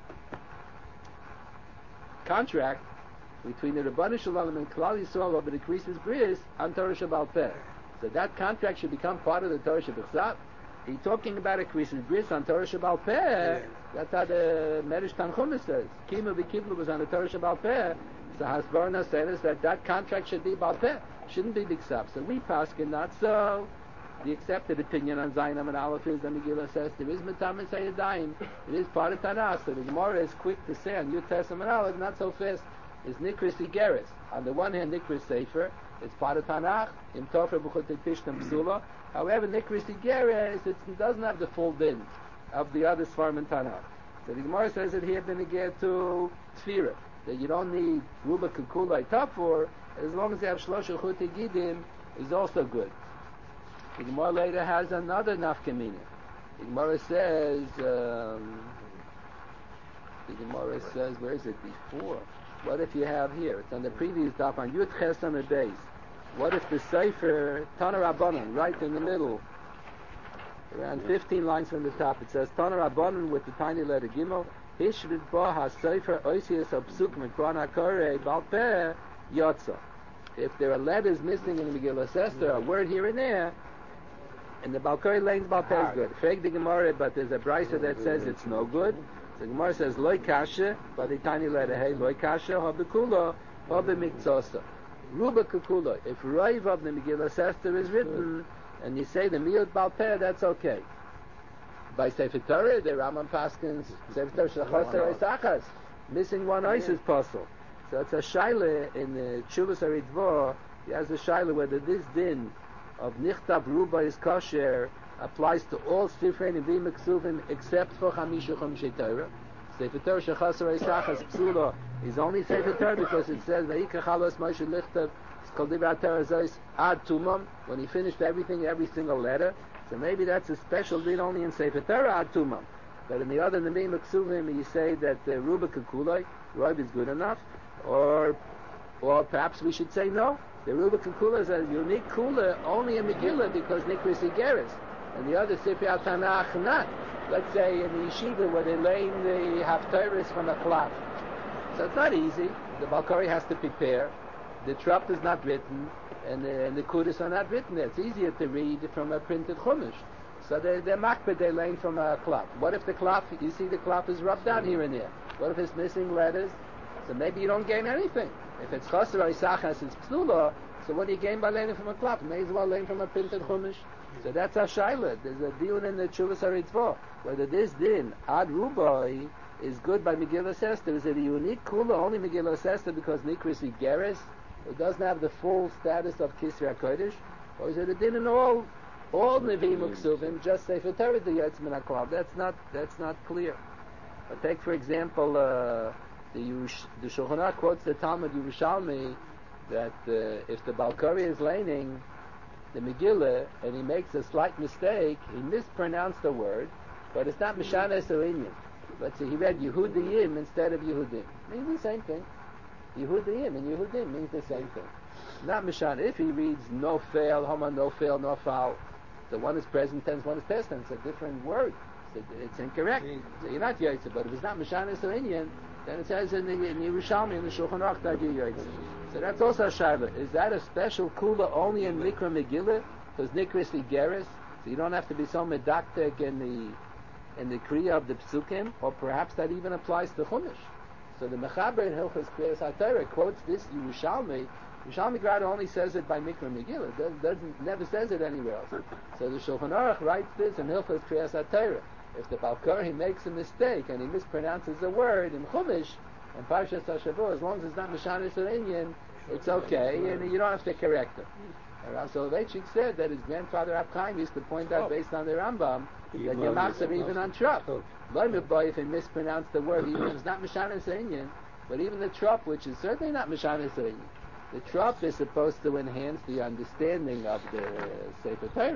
contract between the Rebbeinu Shalom and Klal Yisrael over the Krisis Bris on Torah Sheba'al Peh. So that contract should become part of the Torah Shebichsav. He's talking about a Krisis Bris on Torah Sheba'al Peh. Yeah. That's how the Medrash Tanchuma says. Kima v'Kiblu was on the Torah Sheba'al Peh. So Hasbarna says that contract should be Ba'al Peh, shouldn't be B'Ksav. So we paskin not so. The accepted opinion on Zainam and Aleph is that Megillah says there is Matam and Sayyadayim. It is part of Tanakh. So the Gemara is quick to say on Yud Tesam and Aleph, not so fast. Is Nikris Igeres. On the one hand, Nikris Sefer, it's part of Tanakh. Im Tofar B'Chutei Pishtam Psula. However, Nikris Igeres, it doesn't have the full din of the other Sfarim in Tanakh. So the Gemara says it here b'negeh to Tfirah, that you don't need Ruba Kukulai Tafur, as long as you have Shlosha Chutei Gidim, is also good. The Gemara later has another nafkamina. The Gemara says, where is it before? What if you have here? It's on the previous daf on Yud Ches on the base. What if the Sefer Tana Rabbanan, right in the middle, around 15 lines from the top, it says Tana Rabbanan with the tiny letter Gimel. Hishrit ba ha Sefer Oisius Apsuk Mikron HaKorei Ba'al Peh Yotza. If there are letters missing in the Megillah Esther, a word here and there, and the Ba'al Korei lanes Ba'al Peh is good. Fake the Gemara, but there's a brisa that says it's no good. The Gemara says loy kasha by the tiny letter hey, loy kasha ha bekulo ha b'mikzosa. Ruba kukula. If Raiv of the Megillah Esther is written and you say the miyut Ba'al Peh, that's okay. By Sefer Torah, the Rambam Paskins Sefer Torah shachasar eisachas, missing one ice is possible. So it's a shaila in the Tshuvas HaRitvah. He has a shaila whether this din of nichtav ruba is kosher applies to all Sifrei Nevi'im Ksuvim except for Chamisha Chomshei Torah. Sefer Torah Shechasar Eisachas Psula is only Sefer Torah because it says Vayikach Halos Moshe Lichtav Kol Divrei Torah Zois Ad Tumam, when he finished everything, every single letter. So maybe that's a special din only in Sefer Torah Ad Tumam. But in the other Nevi'im Ksuvim you say that Ruba Kekuloi, Roiv is good enough, or perhaps we should say no. The Ruba Kekula is a unique kula only in Megillah because Nikris Igeres. And the other Sifrei Tanakh not. let's say in the yeshiva where they lay the haftarahs from a cloth. So it's not easy. The Balkari has to prepare. The trup is not written, and the kudas are not written there. It's easier to read from a printed chumash. So they're makbid, they're laying from a cloth. What if the cloth, you see the cloth is rubbed down here and there? What if it's missing letters? So maybe you don't gain anything. If it's chaser isachas, it's psula, so what do you gain by laying from a cloth? May as well lay from a printed chumash. So that's a shaila. There's a deal in the Tshuvas HaRitzvah. Whether this din, ad rubai, is good by Megillah Esther. Is it a unique kula, only Megillah Esther because Nikris Igeres, it doesn't have the full status of Kisra HaKodesh? Or is it a din in all Nevi'im Uksuvim, just Sefer Torah the Yetz Min HaKlav? That's not clear. But take for example, the Shulchan Aruch quotes the Talmud Yerushalmi that if the Balkari is laning the Megillah and he makes a slight mistake, he mispronounced a word, but it's not Mishanes or Inyan. Let's say he read Yehudiyim instead of Yehudim. Means the same thing. Yehudiyim and Yehudim means the same thing. Not Mishan. If he reads no fail, Homa no fail, no foul, the one is present tense, one is past tense, a different word. So it's incorrect. So you're not Yaitse. But if it's not Mishanes or Inyan, then it says in Yerushalmi, in the Shulchan Aruch, that you're Yaitse. So that's also a shaila. Is that a special kula only in Mikra Megillah? Because Nikris Igeres, so you don't have to be so medactic in the kriya of the psukim, or perhaps that even applies to Chumash. So the Mechaber in Hilchos Kriyas HaTorah quotes this Yerushalmi. Yerushalmi Grad only says it by Mikra Megillah. Never says it anywhere else. So the Shulchan Aruch writes this in Hilchos Kriyas HaTorah. If the Balkari makes a mistake and he mispronounces a word in Chumash and Parshas HaShavua, as long as it's not Mishanis or Inyan, it's okay, and you don't have to correct him. And Rav Soloveitchik said that his grandfather Rab Chaim used to point out, based on the Rambam, that your marks are even on trup. If he mispronounced the word, even if it's not Mishanis or Inyan, but even the trup, which is certainly not Mishanis or Inyan, the trup is supposed to enhance the understanding of the Sefer Torah.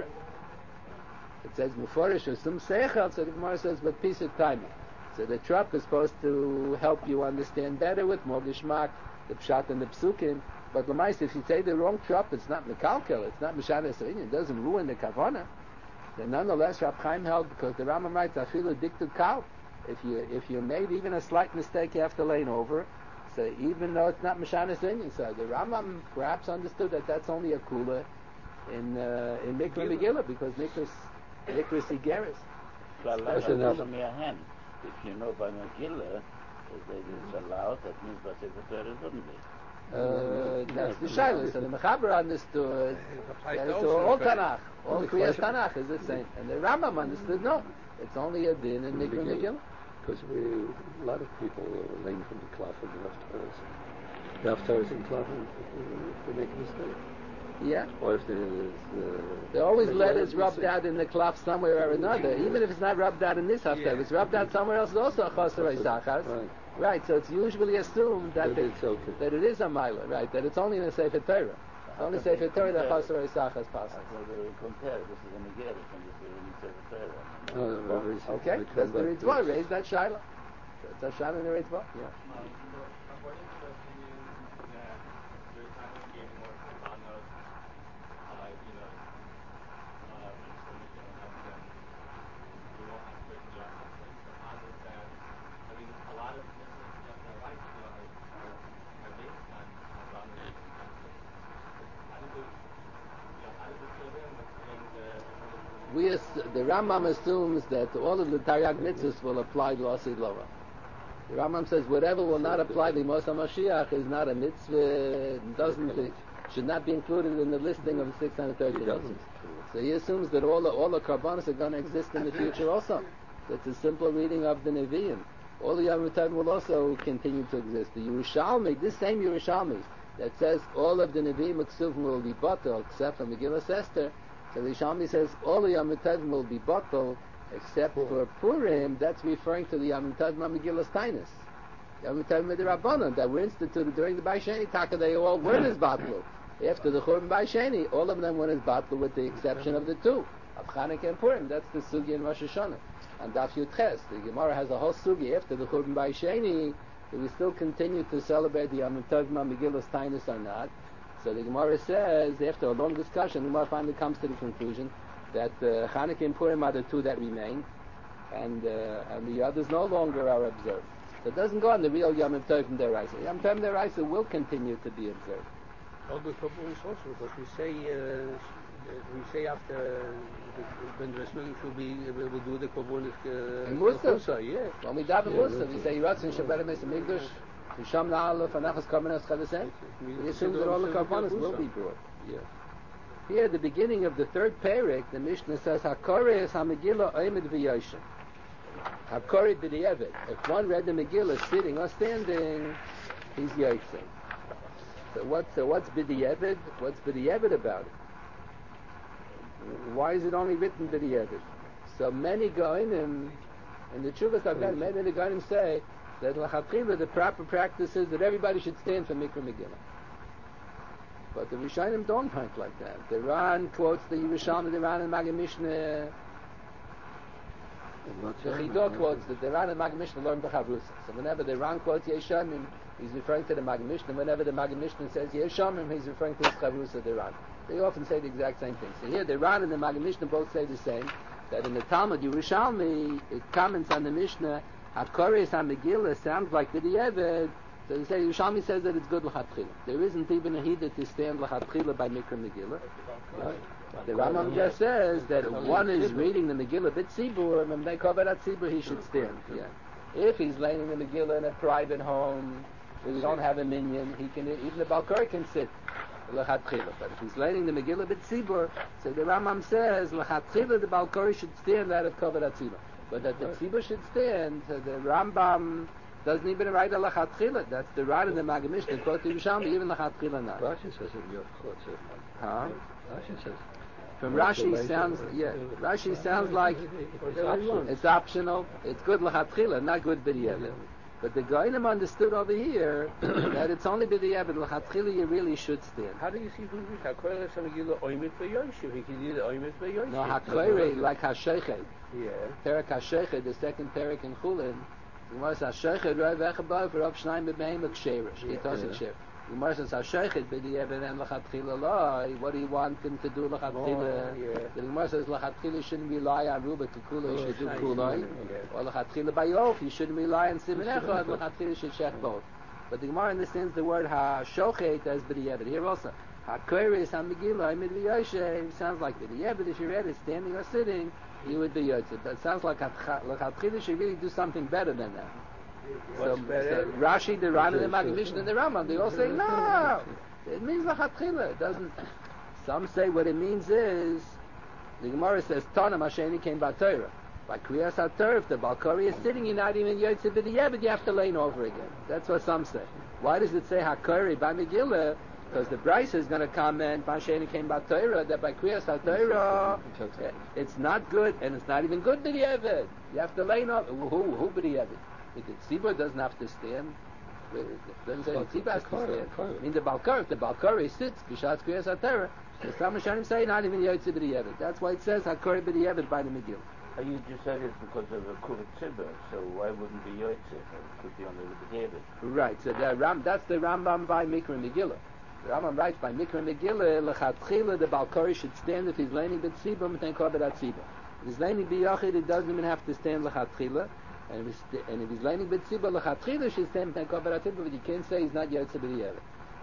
It says Muforish or some Seichel, so the Gemara says, but piece of timing. So the trup is supposed to help you understand better with more Gishmak, the Pshat and the Psukim. But Lamais, if you say the wrong trup, it's not Mekalkel, it's not Mishanes or Inyan, it doesn't ruin the Kavanah. Then nonetheless, Rab Chaim held, because the Rambam writes, Afilu diktud kal. If you made even a slight mistake, you have to lane over. So even though it's not Mishanes or Inyan, so the Rambam perhaps understood that that's only a kula in Mikra Megillah, because Nikris Igeres. If you know by Megillah that it's allowed, that means by Sefer Torah it wouldn't be. That's the Shaila. So the Mechaber understood that it's all Tanakh, all Kriyas Tanakh is the same. And the Rambam understood, no, it's only a din in Mikra Megillah. Because a lot of people are laying from the cloth of the Haftarahs and cloth, they make a mistake. Yeah. Or if there's... there are always letters rubbed out in the cloth somewhere or another. Even if it's not rubbed out in this haftarah, if it's rubbed out somewhere else, it's also a chaser isachas. Right, so it's usually assumed that it is a mila, right, that it's only in the Sefer Torah. It's only Sefer Torah that chaser isachas passes. Compare, this is in the Gerus and this is in the Sefer Torah. Okay, that's the Ritzvah, raise that shaila. That's a shaila in the Ritzvah, yeah. According to the opinion that there's not going to be any more Kavanos, we won't have to break the Kavanos that, a lot of Muslims left and right, are based on Kavanos and conflict. How does it fit in with saying the Rambam assumes that all of the Taryag mitzvahs will apply to Asid Lova. The Rambam says whatever will not apply to Moshe Mashiach is not a mitzvah, should not be included in the listing of the 613 mitzvahs. So he assumes that all the Karbanos are going to exist in the future also. That's a simple reading of the Nevi'im. All the Yom Tov will also continue to exist. The Yerushalmi, this same Yerushalmi, that says all of the Nevi'im Uksuvim will be bottled except for Megillah Esther. So the Yerushalmi says all the Yom Tov will be bottled except for Purim. That's referring to the Yom Tov Megillah Steinus. Yom Tov Midirabbanan that were instituted during the Baisheni Taka. They all were as bottled. After the Churban Baisheni, all of them were as bottled with the exception of the two of Chanukah and Purim. That's the Sugi in Rosh Hashanah. And Daf Yud Ches, the Gemara has a whole Sugi after the Churban Baisheni. Do we still continue to celebrate the Yom Tov Megillah Steinus or not? So the Gemara says, after a long discussion, the Gemara finally comes to the conclusion that Chanukah and Purim are the two that remain, and the others no longer are observed. So it doesn't go on the real Yom Tov Deraisa. Yom Tov Deraisa will continue to be observed. All the Kabbalah also, because we say after when the Resmigdash will do the Kabbalah in Musa. Yeah. When we daven Musa, we say Yiratzin Shabbat Mekdash, Misham Na'alef, Anachas Karbanos Chadasem. We assume that all the Karbanos will be brought. Yeah. Here, at the beginning of the third parak, the Mishnah says, HaKorei HaMegillah Oimid V'Yoshem. HaKorei B'Di'evet. If one read the Megillah sitting or standing, he's Yotzei. So what's B'Di'evet? What's B'Di'evet about it? Why is it only written B'Di'evet? So many Goinim, in the Tshuvas HaGoinim, many of the Goinim say that L'chatchila, the proper practice is that everybody should stand for Mikra Megillah. But the Rishonim don't think like that. The Ran quotes the Yerushalmi, the Ran and Maggid Mishneh. The Chidah quotes that the Ran and Maggid Mishneh learn B'chavrusa. So whenever the Ran quotes Yeshamim, he's referring to the Maggid Mishneh. Whenever the Maggid Mishneh says Yeshamim, he's referring to the Chavrusa, the Ran. They often say the exact same thing. So here the Ran and the Maggid Mishneh both say the same. That in the Talmud Yerushalmi, it comments on the Mishnah, HaKoreis HaMegillah sounds like B'Di'evet. So they say, Yerushalmi says that it's good l'chatchila. There isn't even a hida to stand l'chatchila by Mikra Megillah. The Rambam just says that if one is reading the Megillah b'tzibur, and they cover that tzibur, he should stand. Yeah. If he's laying the Megillah in a private home, where you don't have a minion, he can, even the Balkari can sit l'chatchila. But if he's laying the Megillah b'tzibur, so the Rambam says l'chatchila the Balkari should stand out of cover that tzibur. But that the tzibur should stand, the Rambam doesn't even write a lachatchila. That's the right of the Maggid Mishneh. Quote the Yerushalmi, even lachatchila not. Rashi says it in your chotzer. Huh? Rashi says. From Rashi sounds, Rashi sounds like it's optional. It's good lachatchila, not good b'di'evet. But the Goinim understood over here that it's only b'di'evet. Lachatchila you really should stand. How do you see from this? HaKorei HaMegillah Oimid V'Yoshem. He can do the Oimid V'Yoshem. No, HaKorei like HaShechet. Yeah. Perak HaShechet, the second Perak in Chulin. Gemara says Shechet Rav Echabav Rav Shnayim B'Beim Ksherish. Kitosik Ksherish. Gemara says Shechet B'Di'evet and L'chatchila Loi. What do you want him to do L'chatchila? The Gemara says L'chatchila shouldn't rely on Ruba Kukula. He should do Kuloi. Or L'chatchila Bayof. He shouldn't rely on Siman Echad. L'chatchila should check both. But the Gemara understands the word HaShochet as B'Di'evet. Here also HaKoreis HaMegillah Oimid V'Yoshem sounds like B'Di'evet. If you read it standing or sitting, you would be yotzei. But it sounds like l'chatchila should really do something better than that. So Rashi, the Ran, and the Maggid Mishneh, and the Rambam, they all say no. It means l'chatchila. It doesn't. Some say what it means is the Gemara says Tana Masheni came by Torah. By Kriyas HaTorah, if the Balkari is sitting, you're not even yotzei b'di'evet. You have to lean over again. That's what some say. Why does it say HaKorei by Megillah? Because the Bryce is going to comment, Masheni came by Torah, that by Kriyas HaTorah, it's not good, and it's not even good b'di'evet. You have to lay off. Who b'di'evet? The tzibur doesn't have to stand. It doesn't say the tzibur has to stand. I mean, the Balkari, if the Balkari sits, B'shat Kriyas HaTorah, the some Rishonim say, not even yotzei b'di'evet. That's why it says HaKorei b'di'evet by the Megillah. You just said it's because of a Kuvat Tzibur, so why wouldn't be yotzei? It could be only with the David. Right, so that's the Rambam by Mikra Megillah. The Rambam writes by Mikra Megillah, l'chatchila the Balkari should stand if he's leaning b'tzibur, and then cover that tzibur. If he's leaning b'yachid, he doesn't even have to stand l'chatchila. And if he's leaning b'tzibur, l'chatchila should stand and then cover that tzibur, but you can't say he's not yotzei b'di'evet.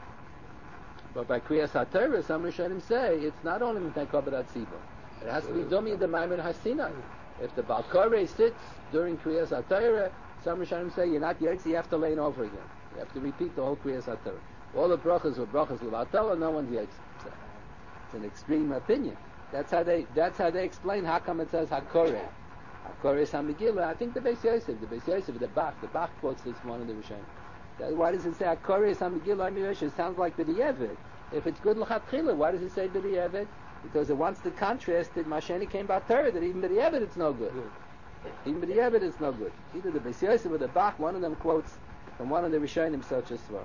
But by Kriyas HaTorah, some Rishonim say it's not only with cover that tzibur. It has to be dumi the Maimon HaSinai. If the Balkari sits during Kriyas HaTorah, some Rishonim say you're not yotzei, you have to lean over again. You have to repeat the whole Kriyas HaTorah. All the brachas were brachas levatala, no one's yotzei. It's an extreme opinion. That's how they explain how come it says HaKorei. HaKorei HaMegillah. I think the Beis Yosef, the Bach quotes this one of the Rishonim. Why does it say HaKorei HaMegillah? It sounds like b'di'evet. If it's good l'chatchila, why does it say b'di'evet? Because it wants to contrast that Masheni came by Torah, that even b'di'evet it's no good. Even b'di'evet it's no good. Either the Beis Yosef or the Bach, one of them quotes from one of the Rishonim such as well.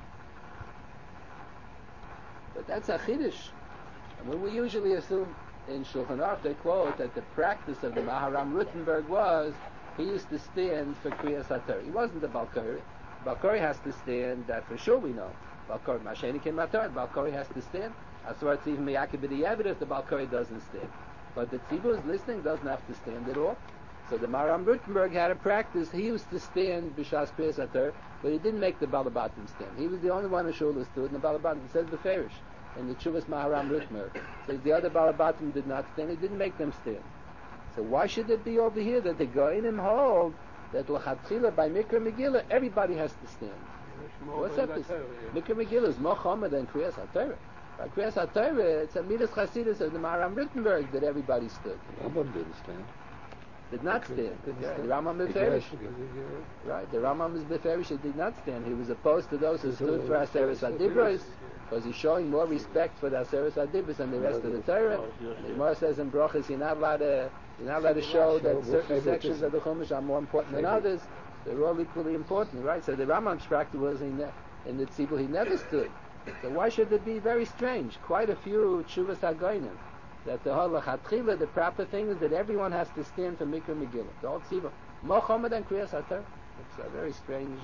But that's a chiddush. I mean, we usually assume in Shulchan Aruch they quote that the practice of the Maharam Rutenberg was he used to stand for Kriyas HaTorah. He wasn't the Balkari. Balkari has to stand, that for sure we know. Balkari, Masheni came by Torah, Balkari has to stand. As far as it's even Miyakeh b'di'evet if the Balkari doesn't stand. But the tzibur is listening, doesn't have to stand at all. So the Maharam Rutenberg had a practice. He used to stand b'shas Kriyas HaTorah, but he didn't make the Balabatim stand. He was the only one who shul stood, and the Balabatim says the Farish in the Chuvas Maharam Rutenberg. So the other Balabatim did not stand. He didn't make them stand. So why should it be over here that the Goinim hold that l'chatchila by Mikra Megillah everybody has to stand? What's up? Mikra Megillah is more chomer than Kriyas HaTorah. By Kriyas HaTorah, it's a Midas Chasidus of the Maharam Rutenberg that everybody stood. Rambam didn't stand. Did not stand. The Rambam Beferish. Right, the Rambam is Beferish. He did not stand. He was opposed to those who stood for Aseres HaDibros, because he's showing more respect for the Aseres HaDibros than the rest of the Torah. The Gemara says in Brochus, you're not allowed to show that certain sections of the Chumash are more important than others. They're all equally important, right? So the Rambam's practice was in the Tzibur he never stood. So why should it be very strange? Quite a few Tshuvas HaGoinim. That the whole Lechatchila, the proper thing is that everyone has to stand for Mikra Megillah. The whole Tzibur. More chomer than Kriyas HaTorah. It's a very strange...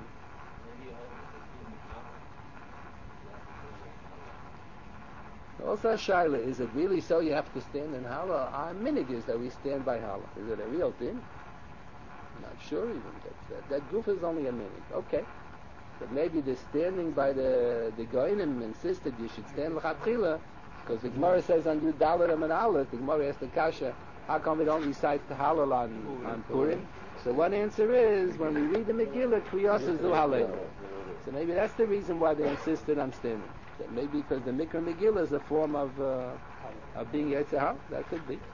Also, Shaila, is it really so you have to stand in Hala? Our minig is that we stand by Hala. Is it a real thing? I'm not sure even. That goof is only a minig. Okay. But maybe the standing by the Goinim insisted you should stand Lechatchila, because the Gemara says on Yud Dalet and Aleph, the Gemara asks the Kasha, how come we don't recite the Hallel on Purim? So one answer is, when we read the Megillah, Kriyos is the Hallel. So maybe that's the reason why they insisted on standing. That maybe because the Mikra Megillah is a form of being Yetzer Hara. That could be.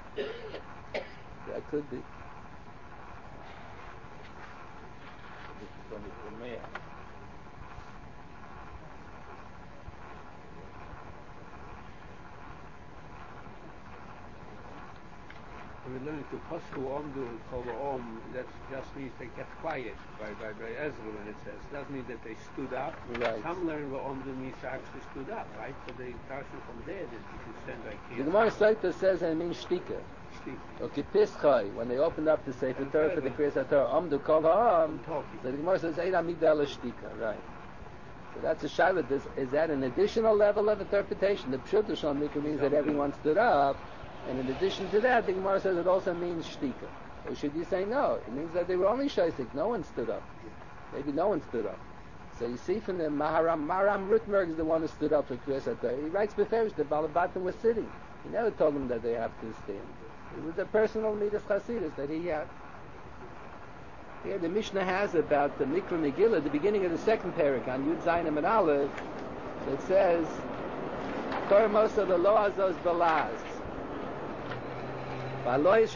That could be. We learned to Pasku Omdu and Kova Om, that just means they kept quiet by Ezra when it says. It doesn't mean that they stood up. Right. Some learn what Omdu means to actually stood up, right? But they darshan from there that you should stand like here. The Gemara Saita says it means shtika. Okay, Pischai, when they opened up the Sefer Torah for the Kriyas HaTorah, Omdu Kol Ha'am, so the Gemara says, Eid Amigdala Shtika, right. So that's a shayla. Is that an additional level of interpretation? The Pshut Shon Mikra means that everyone stood up, and in addition to that, the Gemara says it also means shtika. Or should you say no? It means that they were only shaysik. No one stood up. Maybe no one stood up. So you see from the Maharam Rutenberg is the one who stood up for Kriyas HaTorah. He writes beferish that Balabatim was sitting. He never told them that they have to stand. It was a personal Midas Chasidus that he had. Here the Mishnah has about the Mikra Megillah, the beginning of the second parak on Yud Zayinim and Aleph. So it says, Torah Mosa Lo Azos Balaz. If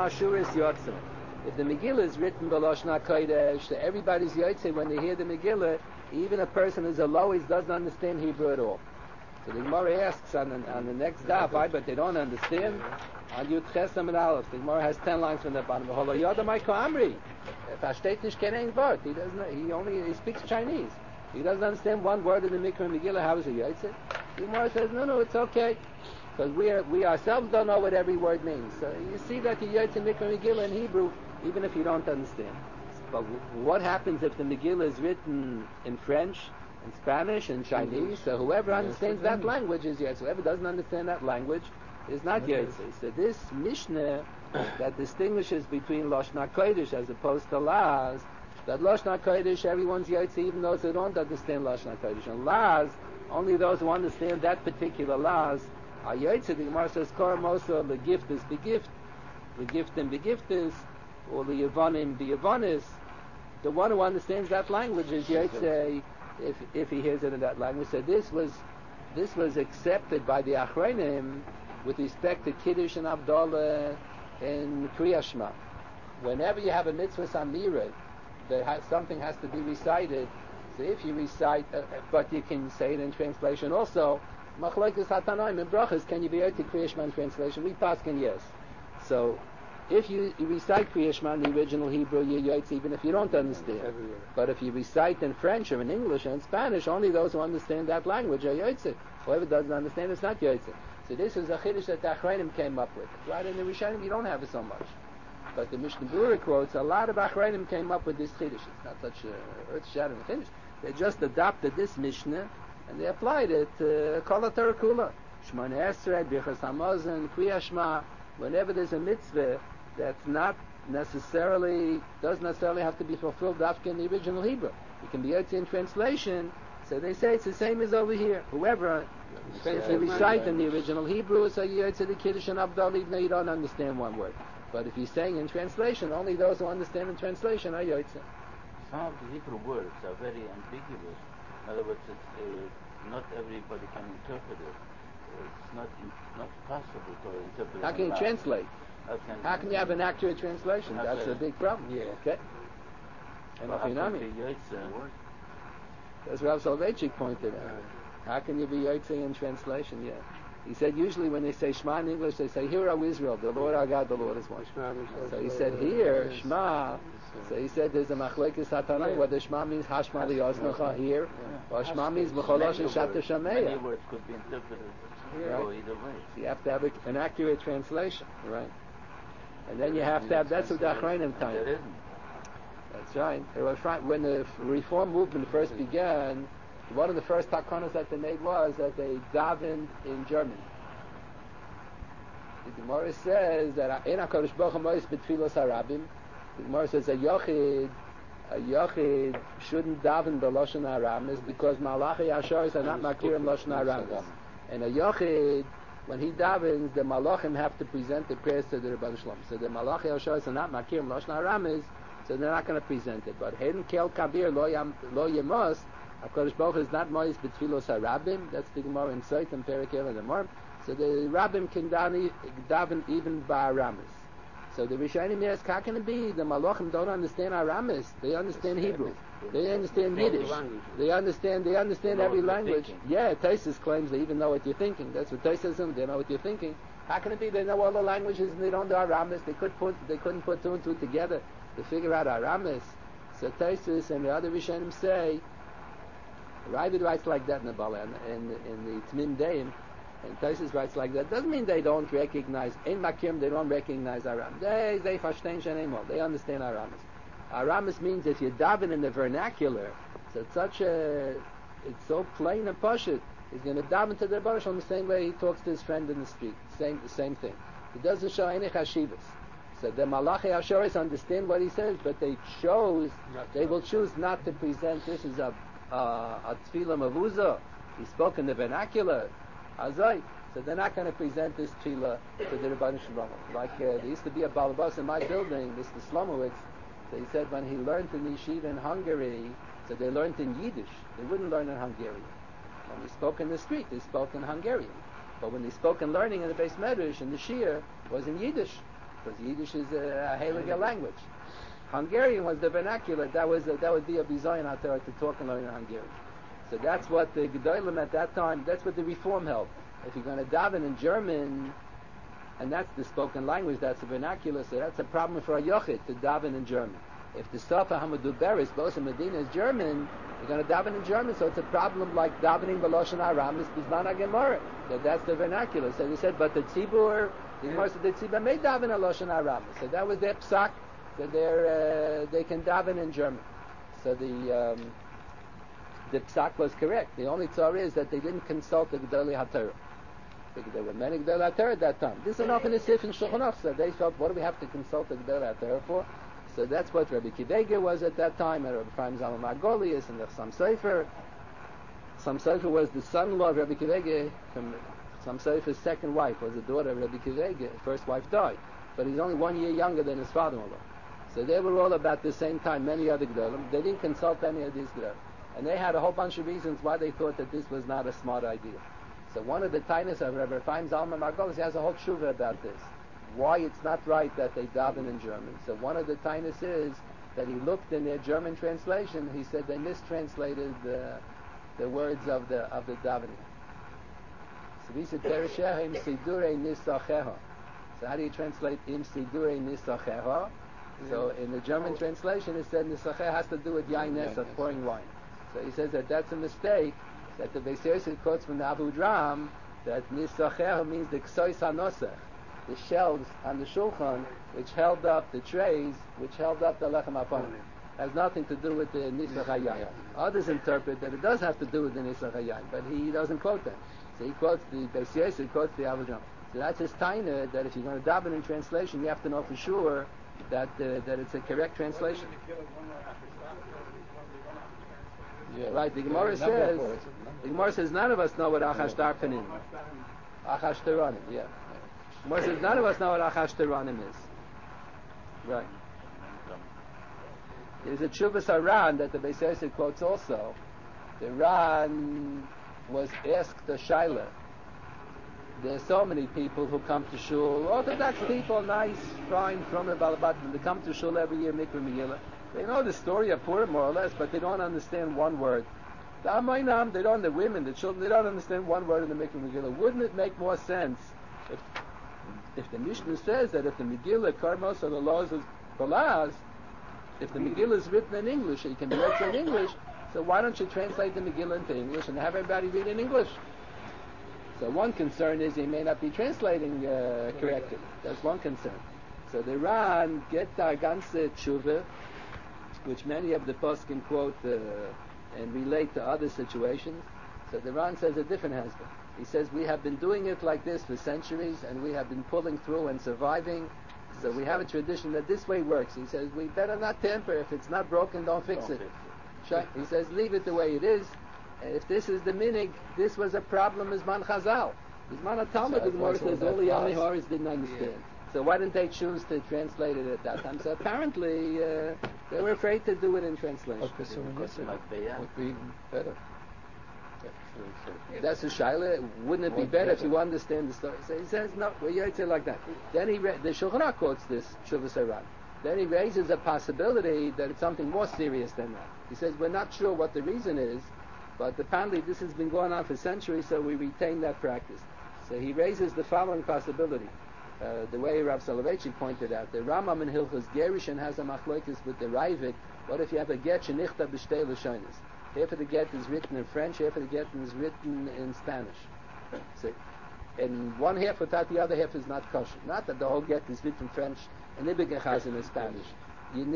the Megillah is written B'Lashon HaKodesh, so everybody's Yotzei when they hear the Megillah, even a person who's a Lois doesn't understand Hebrew at all. So the Gemara asks on the next daf, why? But they don't understand. On Yud Chesam and Aleph, the Gemara has 10 lines from the bottom. V'Holo Yodam Ha'Ko Amri. Versteht nicht kein ein Wort. He speaks Chinese. He doesn't understand one word in the Mikra Megillah. How is he Yotzei? The Gemara says, no, it's okay. Because we ourselves don't know what every word means. So you see that you Yotze Mikra Megillah in Hebrew, even if you don't understand. But what happens if the Megillah is written in French, in Spanish, in Chinese? So whoever understands that language is Yotze. Whoever doesn't understand that language is not Yotze. So this Mishnah that distinguishes between Lashon HaKodesh as opposed to Laz, that Lashon HaKodesh, everyone's Yotze, even those who don't understand Lashon HaKodesh. And Laz, only those who understand that particular Laz, Ayotze, the Gemara says, Kor Mosa, the gift is begift, the giftim begiftis, or the Yevonim beyevonis. The one who understands that language is Yotze, if he hears it in that language. So this was accepted by the Achronim with respect to Kiddush and Havdalah and Kriyas Shema. Whenever you have a mitzvah samira, something has to be recited. So if you recite, but you can say it in translation also. Machlokes Hatanoim and Brachas, can you be able to Kriyas Shema in translation? We paskin yes. So if you recite Kriyas Shema in the original Hebrew, you're Yotze, even if you don't understand. But if you recite in French or in English or in Spanish, only those who understand that language are Yotze. Whoever doesn't understand, it's not Yotze. So this is a chiddush that the Achronim came up with. Right in the Rishonim, you don't have it so much. But the Mishnah Berurah quotes, a lot of Achronim came up with this chiddush. It's not such a earth-shattering chiddush. They just adopted this Mishnah and they applied it to Kol HaTorah Kula. Shmoneh Esrei, Birchas Hamazon, Kriyas Shema. Whenever there's a mitzvah, that's not necessarily, doesn't necessarily have to be fulfilled after in the original Hebrew. It can be Yotze in translation. So they say it's the same as over here. Whoever if you recite in the original Hebrew, so you Yotze the Kiddush and Abdal, even though you don't understand one word. But if you're saying in translation, only those who understand in translation are Yotze. Some of the Hebrew words are very ambiguous. In other words, not everybody can interpret it. It's not possible to interpret it. How can you translate? How can you have an accurate translation? That's That's a big problem. Yeah. Okay. And Well, if you know me, that's Rav Soloveitchik pointed out. How can you be Yotze in translation? Yeah. He said usually when they say Shema in English, they say, "Hear, O Israel, the Lord our God, the Lord is one." So he said here, Shema. So he said there's a machlokes haTanai, whether Shema means Hashma li'oznecha here, or Shema means B'cholosh Shata Many Shameya. words could be interpreted Right. either way. So you have to have an accurate translation, right? And then you have to have, that's what the Achronim time. There isn't. That's right. When the Reform movement first began, one of the first takanas that they made was that they davened in German. The Gemara says that in HaKadosh Baruch Hu Mois B'Tfilos HaRabim, the Gemara says a Yochid shouldn't daven b'Lashon HaRamis because Malachi Asharis are not makirim Lashon HaRamis. And a Yochid, when he davens, the Malachim have to present the prayers to the Rebbeinu Shalom. So the Malachi Asharis are not makirim Lashon HaRamis, so they're not going to present it. But Heden Kel Kabir Lo Yemos, HaKadosh Baruch Hu is not Mois B'Tfilos HaRabim. That's the Gemara in Sot and Perek El and Amor. So the Rabbim can daven even by Aramis. So the Rishonim ask, how can it be? The Malachim don't understand Aramis. They understand Hebrew. They understand Yiddish. They understand every language. Yeah, Taisus claims they even know what you're thinking. That's what Taisus says. They know what you're thinking. How can it be they know all the languages and they don't know Aramis? They couldn't put two and two together to figure out Aramis. So Taisus and the other Rishonim say, Ravid writes like that in the Bala, in the Tmim Deim, and Taisus writes like that. Doesn't mean they don't recognize, in Makim they don't recognize Aram. They verstehen Shenemol. They understand Aramis. Aramis means if you daven in the vernacular, so it's so plain and pashut, he's going to daven to the Rebbeinu Shalom the same way he talks to his friend in the street. The same thing. It doesn't show any chashivas. So the Malachi Ashoris understand what he says, but they will choose not to present this as a tefillah mavuzah. He spoke in the vernacular. Azai. So they're not going to present this tefillah to the Rebbeinu Shalom. Like there used to be a balabas in my building, Mr. Slomowitz. So he said when he learned in yeshiva in Hungary, so they learned in Yiddish. They wouldn't learn in Hungarian. When they spoke in the street, they spoke in Hungarian. But when they spoke in learning in the Beis Medrash and the Shir, was in Yiddish, because Yiddish is a heilige language. Hungarian was the vernacular. That would be a bizayon out there to talk and learn in Hungarian. So that's what the Gedolim at that time, that's what the Reform held. If you're going to daven in German, and that's the spoken language, that's the vernacular, so that's a problem for a Yochid to daven in German. If the Safa Hamaduberis, both in Medina is German, you're going to daven in German, so it's a problem like davening B'Lashon Aramis, Bizman HaGemara. So that's the vernacular. So they said, but the Tzibur, the Tzibur may daven in Lashon Aramis. So that was their psak, so they can daven in German. So the psak was correct. The only tzara is that they didn't consult the Gedolei HaTorah. There were many Gedolei HaTorah at that time. This is enough in the Sif and Shulchan Aruch. So they felt, what do we have to consult the Gedolei HaTorah for? So that's what Rabbi Kivega was at that time, and Rabbi Chaim Zalman Margolius, and the Chassam Sofer. Chassam Sofer was the son-in-law of Rabbi Kivega. Chassam Sofer's second wife was the daughter of Rabbi Kivega. His first wife died, but he's only 1 year younger than his father-in-law. So they were all about the same time, many other Gedolim. They didn't consult any of these Gedolim. And they had a whole bunch of reasons why they thought that this was not a smart idea. So one of the tainas of Rabbi Chaim Zalman Margolius, he has a whole tshuva about this. Why it's not right that they daven in German. So one of the tainas is that he looked in their German translation, he said they mistranslated the words of the davening. So he said, Teresheha im sidure nisacheha. So how do you translate im sidure nisacheha? So in the German translation it said nisacheha has to do with yain nesa, pouring wine. So he says that that's a mistake, that the Beis Yosef quotes from the Abu Dram, that nisacheha means the ksois hanosech, the shelves on the shulchan, which held up the trays, which held up the lechem aponim. Has nothing to do with the nisach hayayin. Others interpret that it does have to do with the nisach hayayin, but he doesn't quote that. So he quotes the Beis Yosef, quotes the Abu Dram. So that's his taina, that if you're going to daven in translation, you have to know for sure that it's a correct translation. Yeah. Right, the Gemara says none of us know what Achash Darpanim is. Achash Teranim, yeah. The Gemara says none of us know what Achash Teranim is. Right. There's a Tshuvas Aran that the Beis Yosef quotes also. The Ran was asked a Shaila. There's so many people who come to shul, Orthodox people, nice, fine, from the Balabat, they come to shul every year, Mikra Megillah. They know the story of Purim more or less, but they don't understand one word. The Amoinam, the women, the children, they don't understand one word in the Mikra Megillah. Wouldn't it make more sense if the Mishnah says that if the Megillah, Karmos, or the laws of Balaz, if the Megillah is written in English, it can be read in English, so why don't you translate the Megillah into English and have everybody read in English? So one concern is he may not be translating correctly. That's one concern. So the Ran get the ganze tshuva, which many of the poskim quote and relate to other situations. So the Ran says a different husband. He says we have been doing it like this for centuries, and we have been pulling through and surviving. So we have a tradition that this way works. He says we better not tamper. If it's not broken, don't fix it. He says leave it the way it is. If this is the minig, this was a problem as Man Chazal. Bisman HaTalmud, the Gemara says all the Yamei Horis didn't understand. Yeah. So why didn't they choose to translate it at that time? So apparently they were afraid to do it in translation. Would be better. That's a shaila. Wouldn't it be better if you understand the story? So he says no. Well, you say like that. Then the Shulchan Aruch quotes this Shuvas Aran. Then he raises a possibility that it's something more serious than that. He says we're not sure what the reason is, but apparently this has been going on for centuries, so we retain that practice. So he raises the following possibility. The way Rav Soloveitchik pointed out, the Rambam in Hilchos Gerushin has a machlokes with the Ravid. What if you have a get shenichta b'shtei lashonos? Half of the get is written in French, half of the get is written in Spanish. So, and one half without the other half is not kosher. Not that the whole get is written in French and Ibigachazim in Spanish. You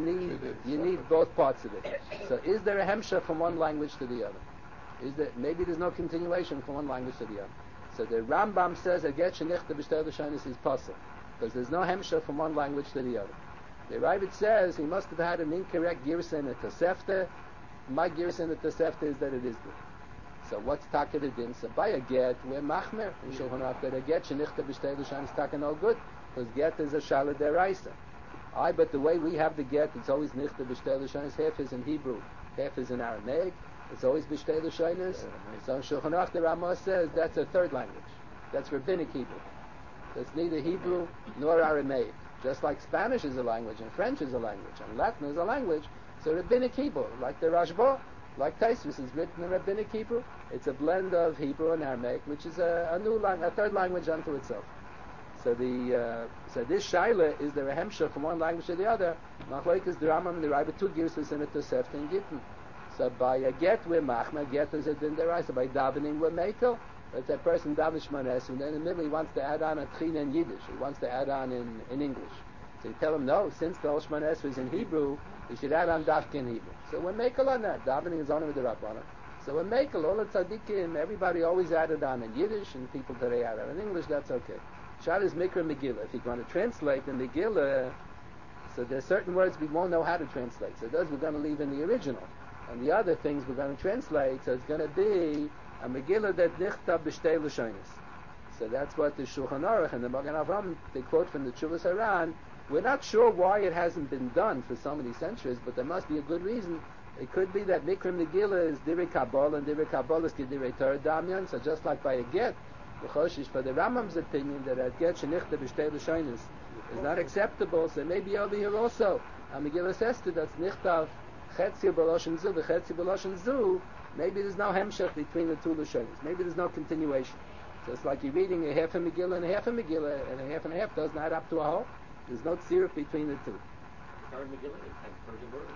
need both parts of it. So is there a hemshah from one language to the other? Maybe there's no continuation from one language to the other. So the Rambam says a get shenichta b'shtei lashonos is possible because there's no hemshah from one language to the other. The Ravid says he must have had an incorrect girsa in the Tosefta. My girsa in the Tosefta is that it is good. So what's taka din? So by a get, we're machmer in Shulchan Aruch that a get shenichta b'shtei lashonos is taka no good because get is a shala deraisa. But the way we have the get, it's always nichta b'shtei lashonos. Half is in Hebrew, half is in Aramaic. It's always b'shtei lashonos. So in Shulchan Aruch the Ramah says that's a third language. That's rabbinic Hebrew. That's neither Hebrew nor Aramaic. Just like Spanish is a language and French is a language and Latin is a language. So rabbinic Hebrew, like the Rashba, like Taisvis is written in rabbinic Hebrew. It's a blend of Hebrew and Aramaic, which is a third language unto itself. So this shaila is there a hemshah from one language to the other. Machlokes the Rambam and the Ravid two girsos in the Tosefta and Gittin. So by a get we're machma, get is a din deraisa. By davening we're mekel. That's a person daven shmones, and then in the middle he wants to add on a tchina in Yiddish. He wants to add on in English. So you tell him no, since the shmones is in Hebrew, you should add on dafka in Hebrew. So we're mekel on that. Davening is only with the Rabbana. So we're mekel. All the tzaddikim, everybody always added on in Yiddish, and people today add on in English. That's okay. Shad is Mikra Megillah. If you're going to translate the Megillah, so there's certain words we won't know how to translate. So those we're going to leave in the original. And the other things we're going to translate, so it's going to be a Megillah that nichta b'shtei lashonos. So that's what the Shulchan Aruch and the Magen Avraham, they quote from the Tshuvas Aran. We're not sure why it hasn't been done for so many centuries, but there must be a good reason. It could be that Mikra Megillah is Divrei Kabbalah, and Divrei Kabbalah is Divrei Torah Damyan, so just like by a get, for the Rambam's opinion that a get shenichta b'shtei lashonos is not acceptable, so maybe over here also, a Megillah says to that's nichtav chetzi b'loshen zu, v'chetzi b'loshen zu, maybe there's no hemshech between the two lashonos. Maybe there's no continuation. So it's like you're reading a half a Megillah and a half a Megillah, and a half doesn't add up to a whole. There's no tziruf between the two. The current Megillah has Persian words.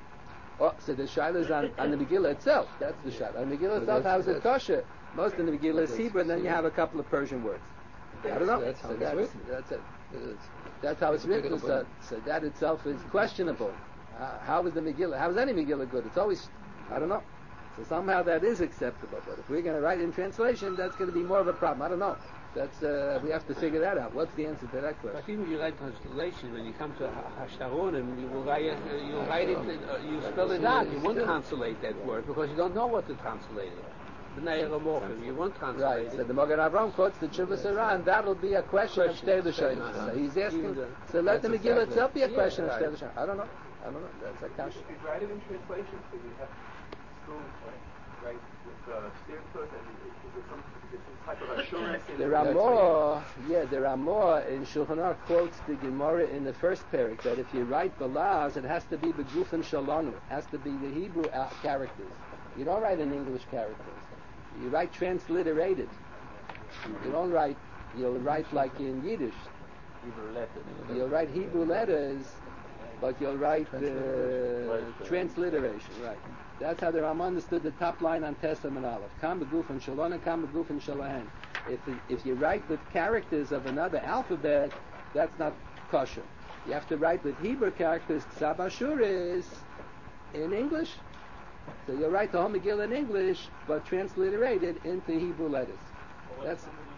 Oh, so the shaila is on the Megillah itself. That's the shaila. On the Megillah itself, how is it kosher? Most of the Megillah is Hebrew, and then you have a couple of Persian words. I don't know. That's how it's written. That's how it's written. So that itself is questionable. How is the Megillah? How is any Megillah good? It's always, I don't know. So somehow that is acceptable. But if we're going to write in translation, that's going to be more of a problem. I don't know. That's we have to figure that out. What's the answer to that question? But even if you write translation, when you come to Hashtaronim, you will write it, you spell it out. You won't translate that word because you don't know what to translate it. You won't translate right. it. So the Magen Avraham quotes the Chuvas Hara, and that'll be a question of Shtei L'Shonos. So he's asking. So let the Megillah itself be a question of Shtei L'Shonos. I don't know. That's a kash. If you write it in translation, so you have to still write with Stirput and is there some type of assurance in it? There are more in Shulchan Aruch quotes the Gemara in the first parak that if you write Balaz, it has to be Begufim Shalanu. It has to be the Hebrew characters. You don't write in English characters. You write transliterated. You don't write. You'll write like in Yiddish. Hebrew letters. You'll write Hebrew letters, but you'll write transliteration. Right. That's how the Rama understood the top line on Tesam and Aleph. Kam begufim shalona, kam begufim shalahen. If you write with characters of another alphabet, that's not kosher. You have to write with Hebrew characters, Ksav Ashuris, in English. So you'll write the whole Megillah in English, but transliterated into Hebrew letters. That's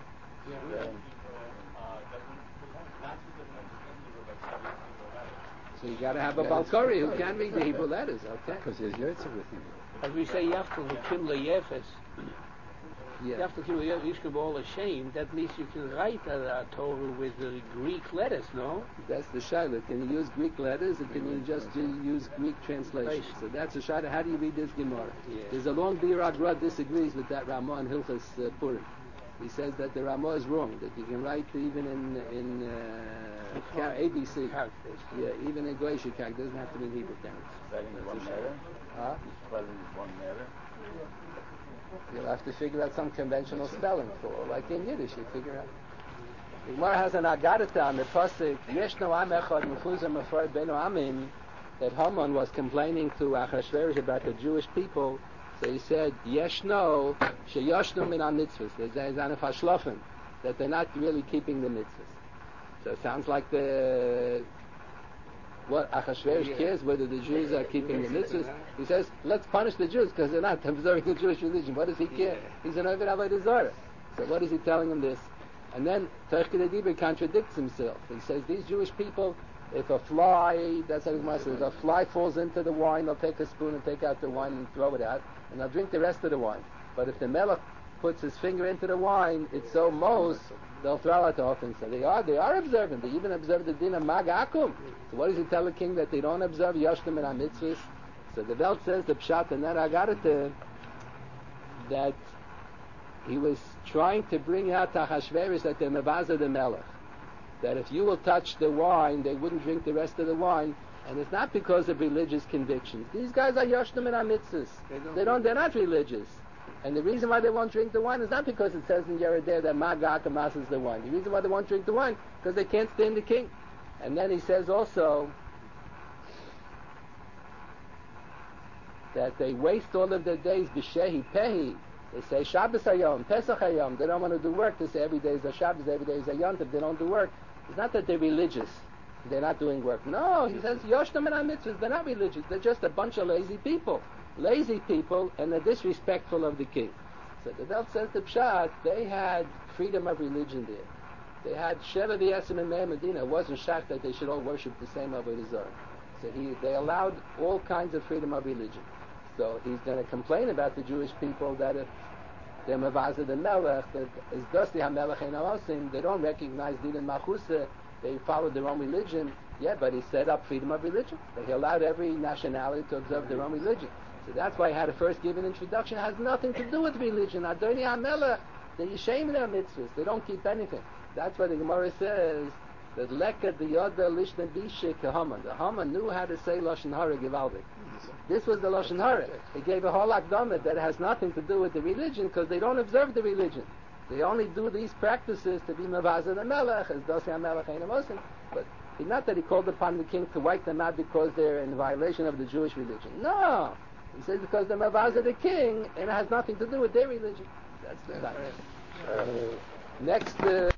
so you got to have a Balkari who can read the Hebrew letters, okay? Because there's Yotzer with him. As we say, Yaftal Kim Leyefes. Yeah. Yaftal Kim Leyefes, you should be all ashamed. At least you can write a Torah with the Greek letters, no? That's the Shaila. Can you use Greek letters, or can you just use Greek translation? So that's the Shaila. How do you read this Gemara? Yeah. There's a long Biragra disagrees with that Ramah in Hilchas Purim. He says that the Ramah is wrong, that you can write even in ABC. Characters. Yeah, even in Goyish character doesn't have to be in Hebrew characters. Spelling is one error. Huh? Spelling is one error. You'll have to figure out some conventional spelling for, like in Yiddish, you figure out. The Gemara has an Agadata on the pasuk Yeshno Am Echad Mefuzah Mefarad Benu Amim, that Haman was complaining to Achashverosh about the Jewish people. So he said, Yeshno Sheyoshnu Min HaMitzvahs. There's an Hashlofen, that they're not really keeping the mitzvahs. So it sounds like what Achashverosh cares whether the Jews are keeping the mitzvahs. He says, let's punish the Jews because they're not observing the Jewish religion. What does he care? He's an Oved Avodah Zarah. So what is he telling him this? And then Teichkei Dibur contradicts himself. He says, these Jewish people, if a fly, that's how Gemara says, if a fly falls into the wine, they'll take a spoon and take out the wine and throw it out, and they'll drink the rest of the wine. But if the melech puts his finger into the wine, it's so mos, they'll throw out the whole thing. So they are observant. They even observe the din of Mag Akum. So what does he tell the king that they don't observe Yoshtem and HaMitzvahs? So the Welt says, the Pshat and that Agarate, that he was trying to bring out to Achashverosh that they're Mevaza the Melech. That if you will touch the wine, they wouldn't drink the rest of the wine. And it's not because of religious convictions. These guys are Yoshtem and HaMitzvahs. They're not religious. And the reason why they won't drink the wine is not because it says in Yerideh that Magak Amas is the wine. The reason why they won't drink the wine because they can't stand the king. And then he says also that they waste all of their days b'shehi pehi. They say Shabbos hayom, Pesach hayom. They don't want to do work. They say every day is a Shabbos, every day is a Yontif. They don't do work. It's not that they're religious. They're not doing work. No, he says Yoshtem and HaMitzvahs. They're not religious. They're just a bunch of lazy people. Lazy people, and they're disrespectful of the king. So the Welt says the Pshat, they had freedom of religion there. They had Sheva V'Yesim and Me'er Medina. It wasn't shach that they should all worship the same Avodah Zarah. So they allowed all kinds of freedom of religion. So he's going to complain about the Jewish people that if they're Mavaza the Melech, that is Dosti HaMelech Ein Osim, they don't recognize Din and Machusa, they follow their own religion. Yeah, but he set up freedom of religion. He allowed every nationality to observe their own religion. So that's why I had to first give an introduction. It has nothing to do with religion. Adoni HaMelech, they're Yishem their mitzvahs. They don't keep anything. That's why the Gemara says that Leka the Yoda Lishna Bishik Haman. The Haman knew how to say Lashon Hara Givaldik. This was the Lashon Hara. He gave a whole akdamah that has nothing to do with the religion because they don't observe the religion. They only do these practices to be Mavaza the Melech, as Dosi HaMelech Ein Osim. But not that he called upon the king to wipe them out because they're in violation of the Jewish religion. No! He says because they're Mavaza the king and it has nothing to do with their religion. That's the time. Next...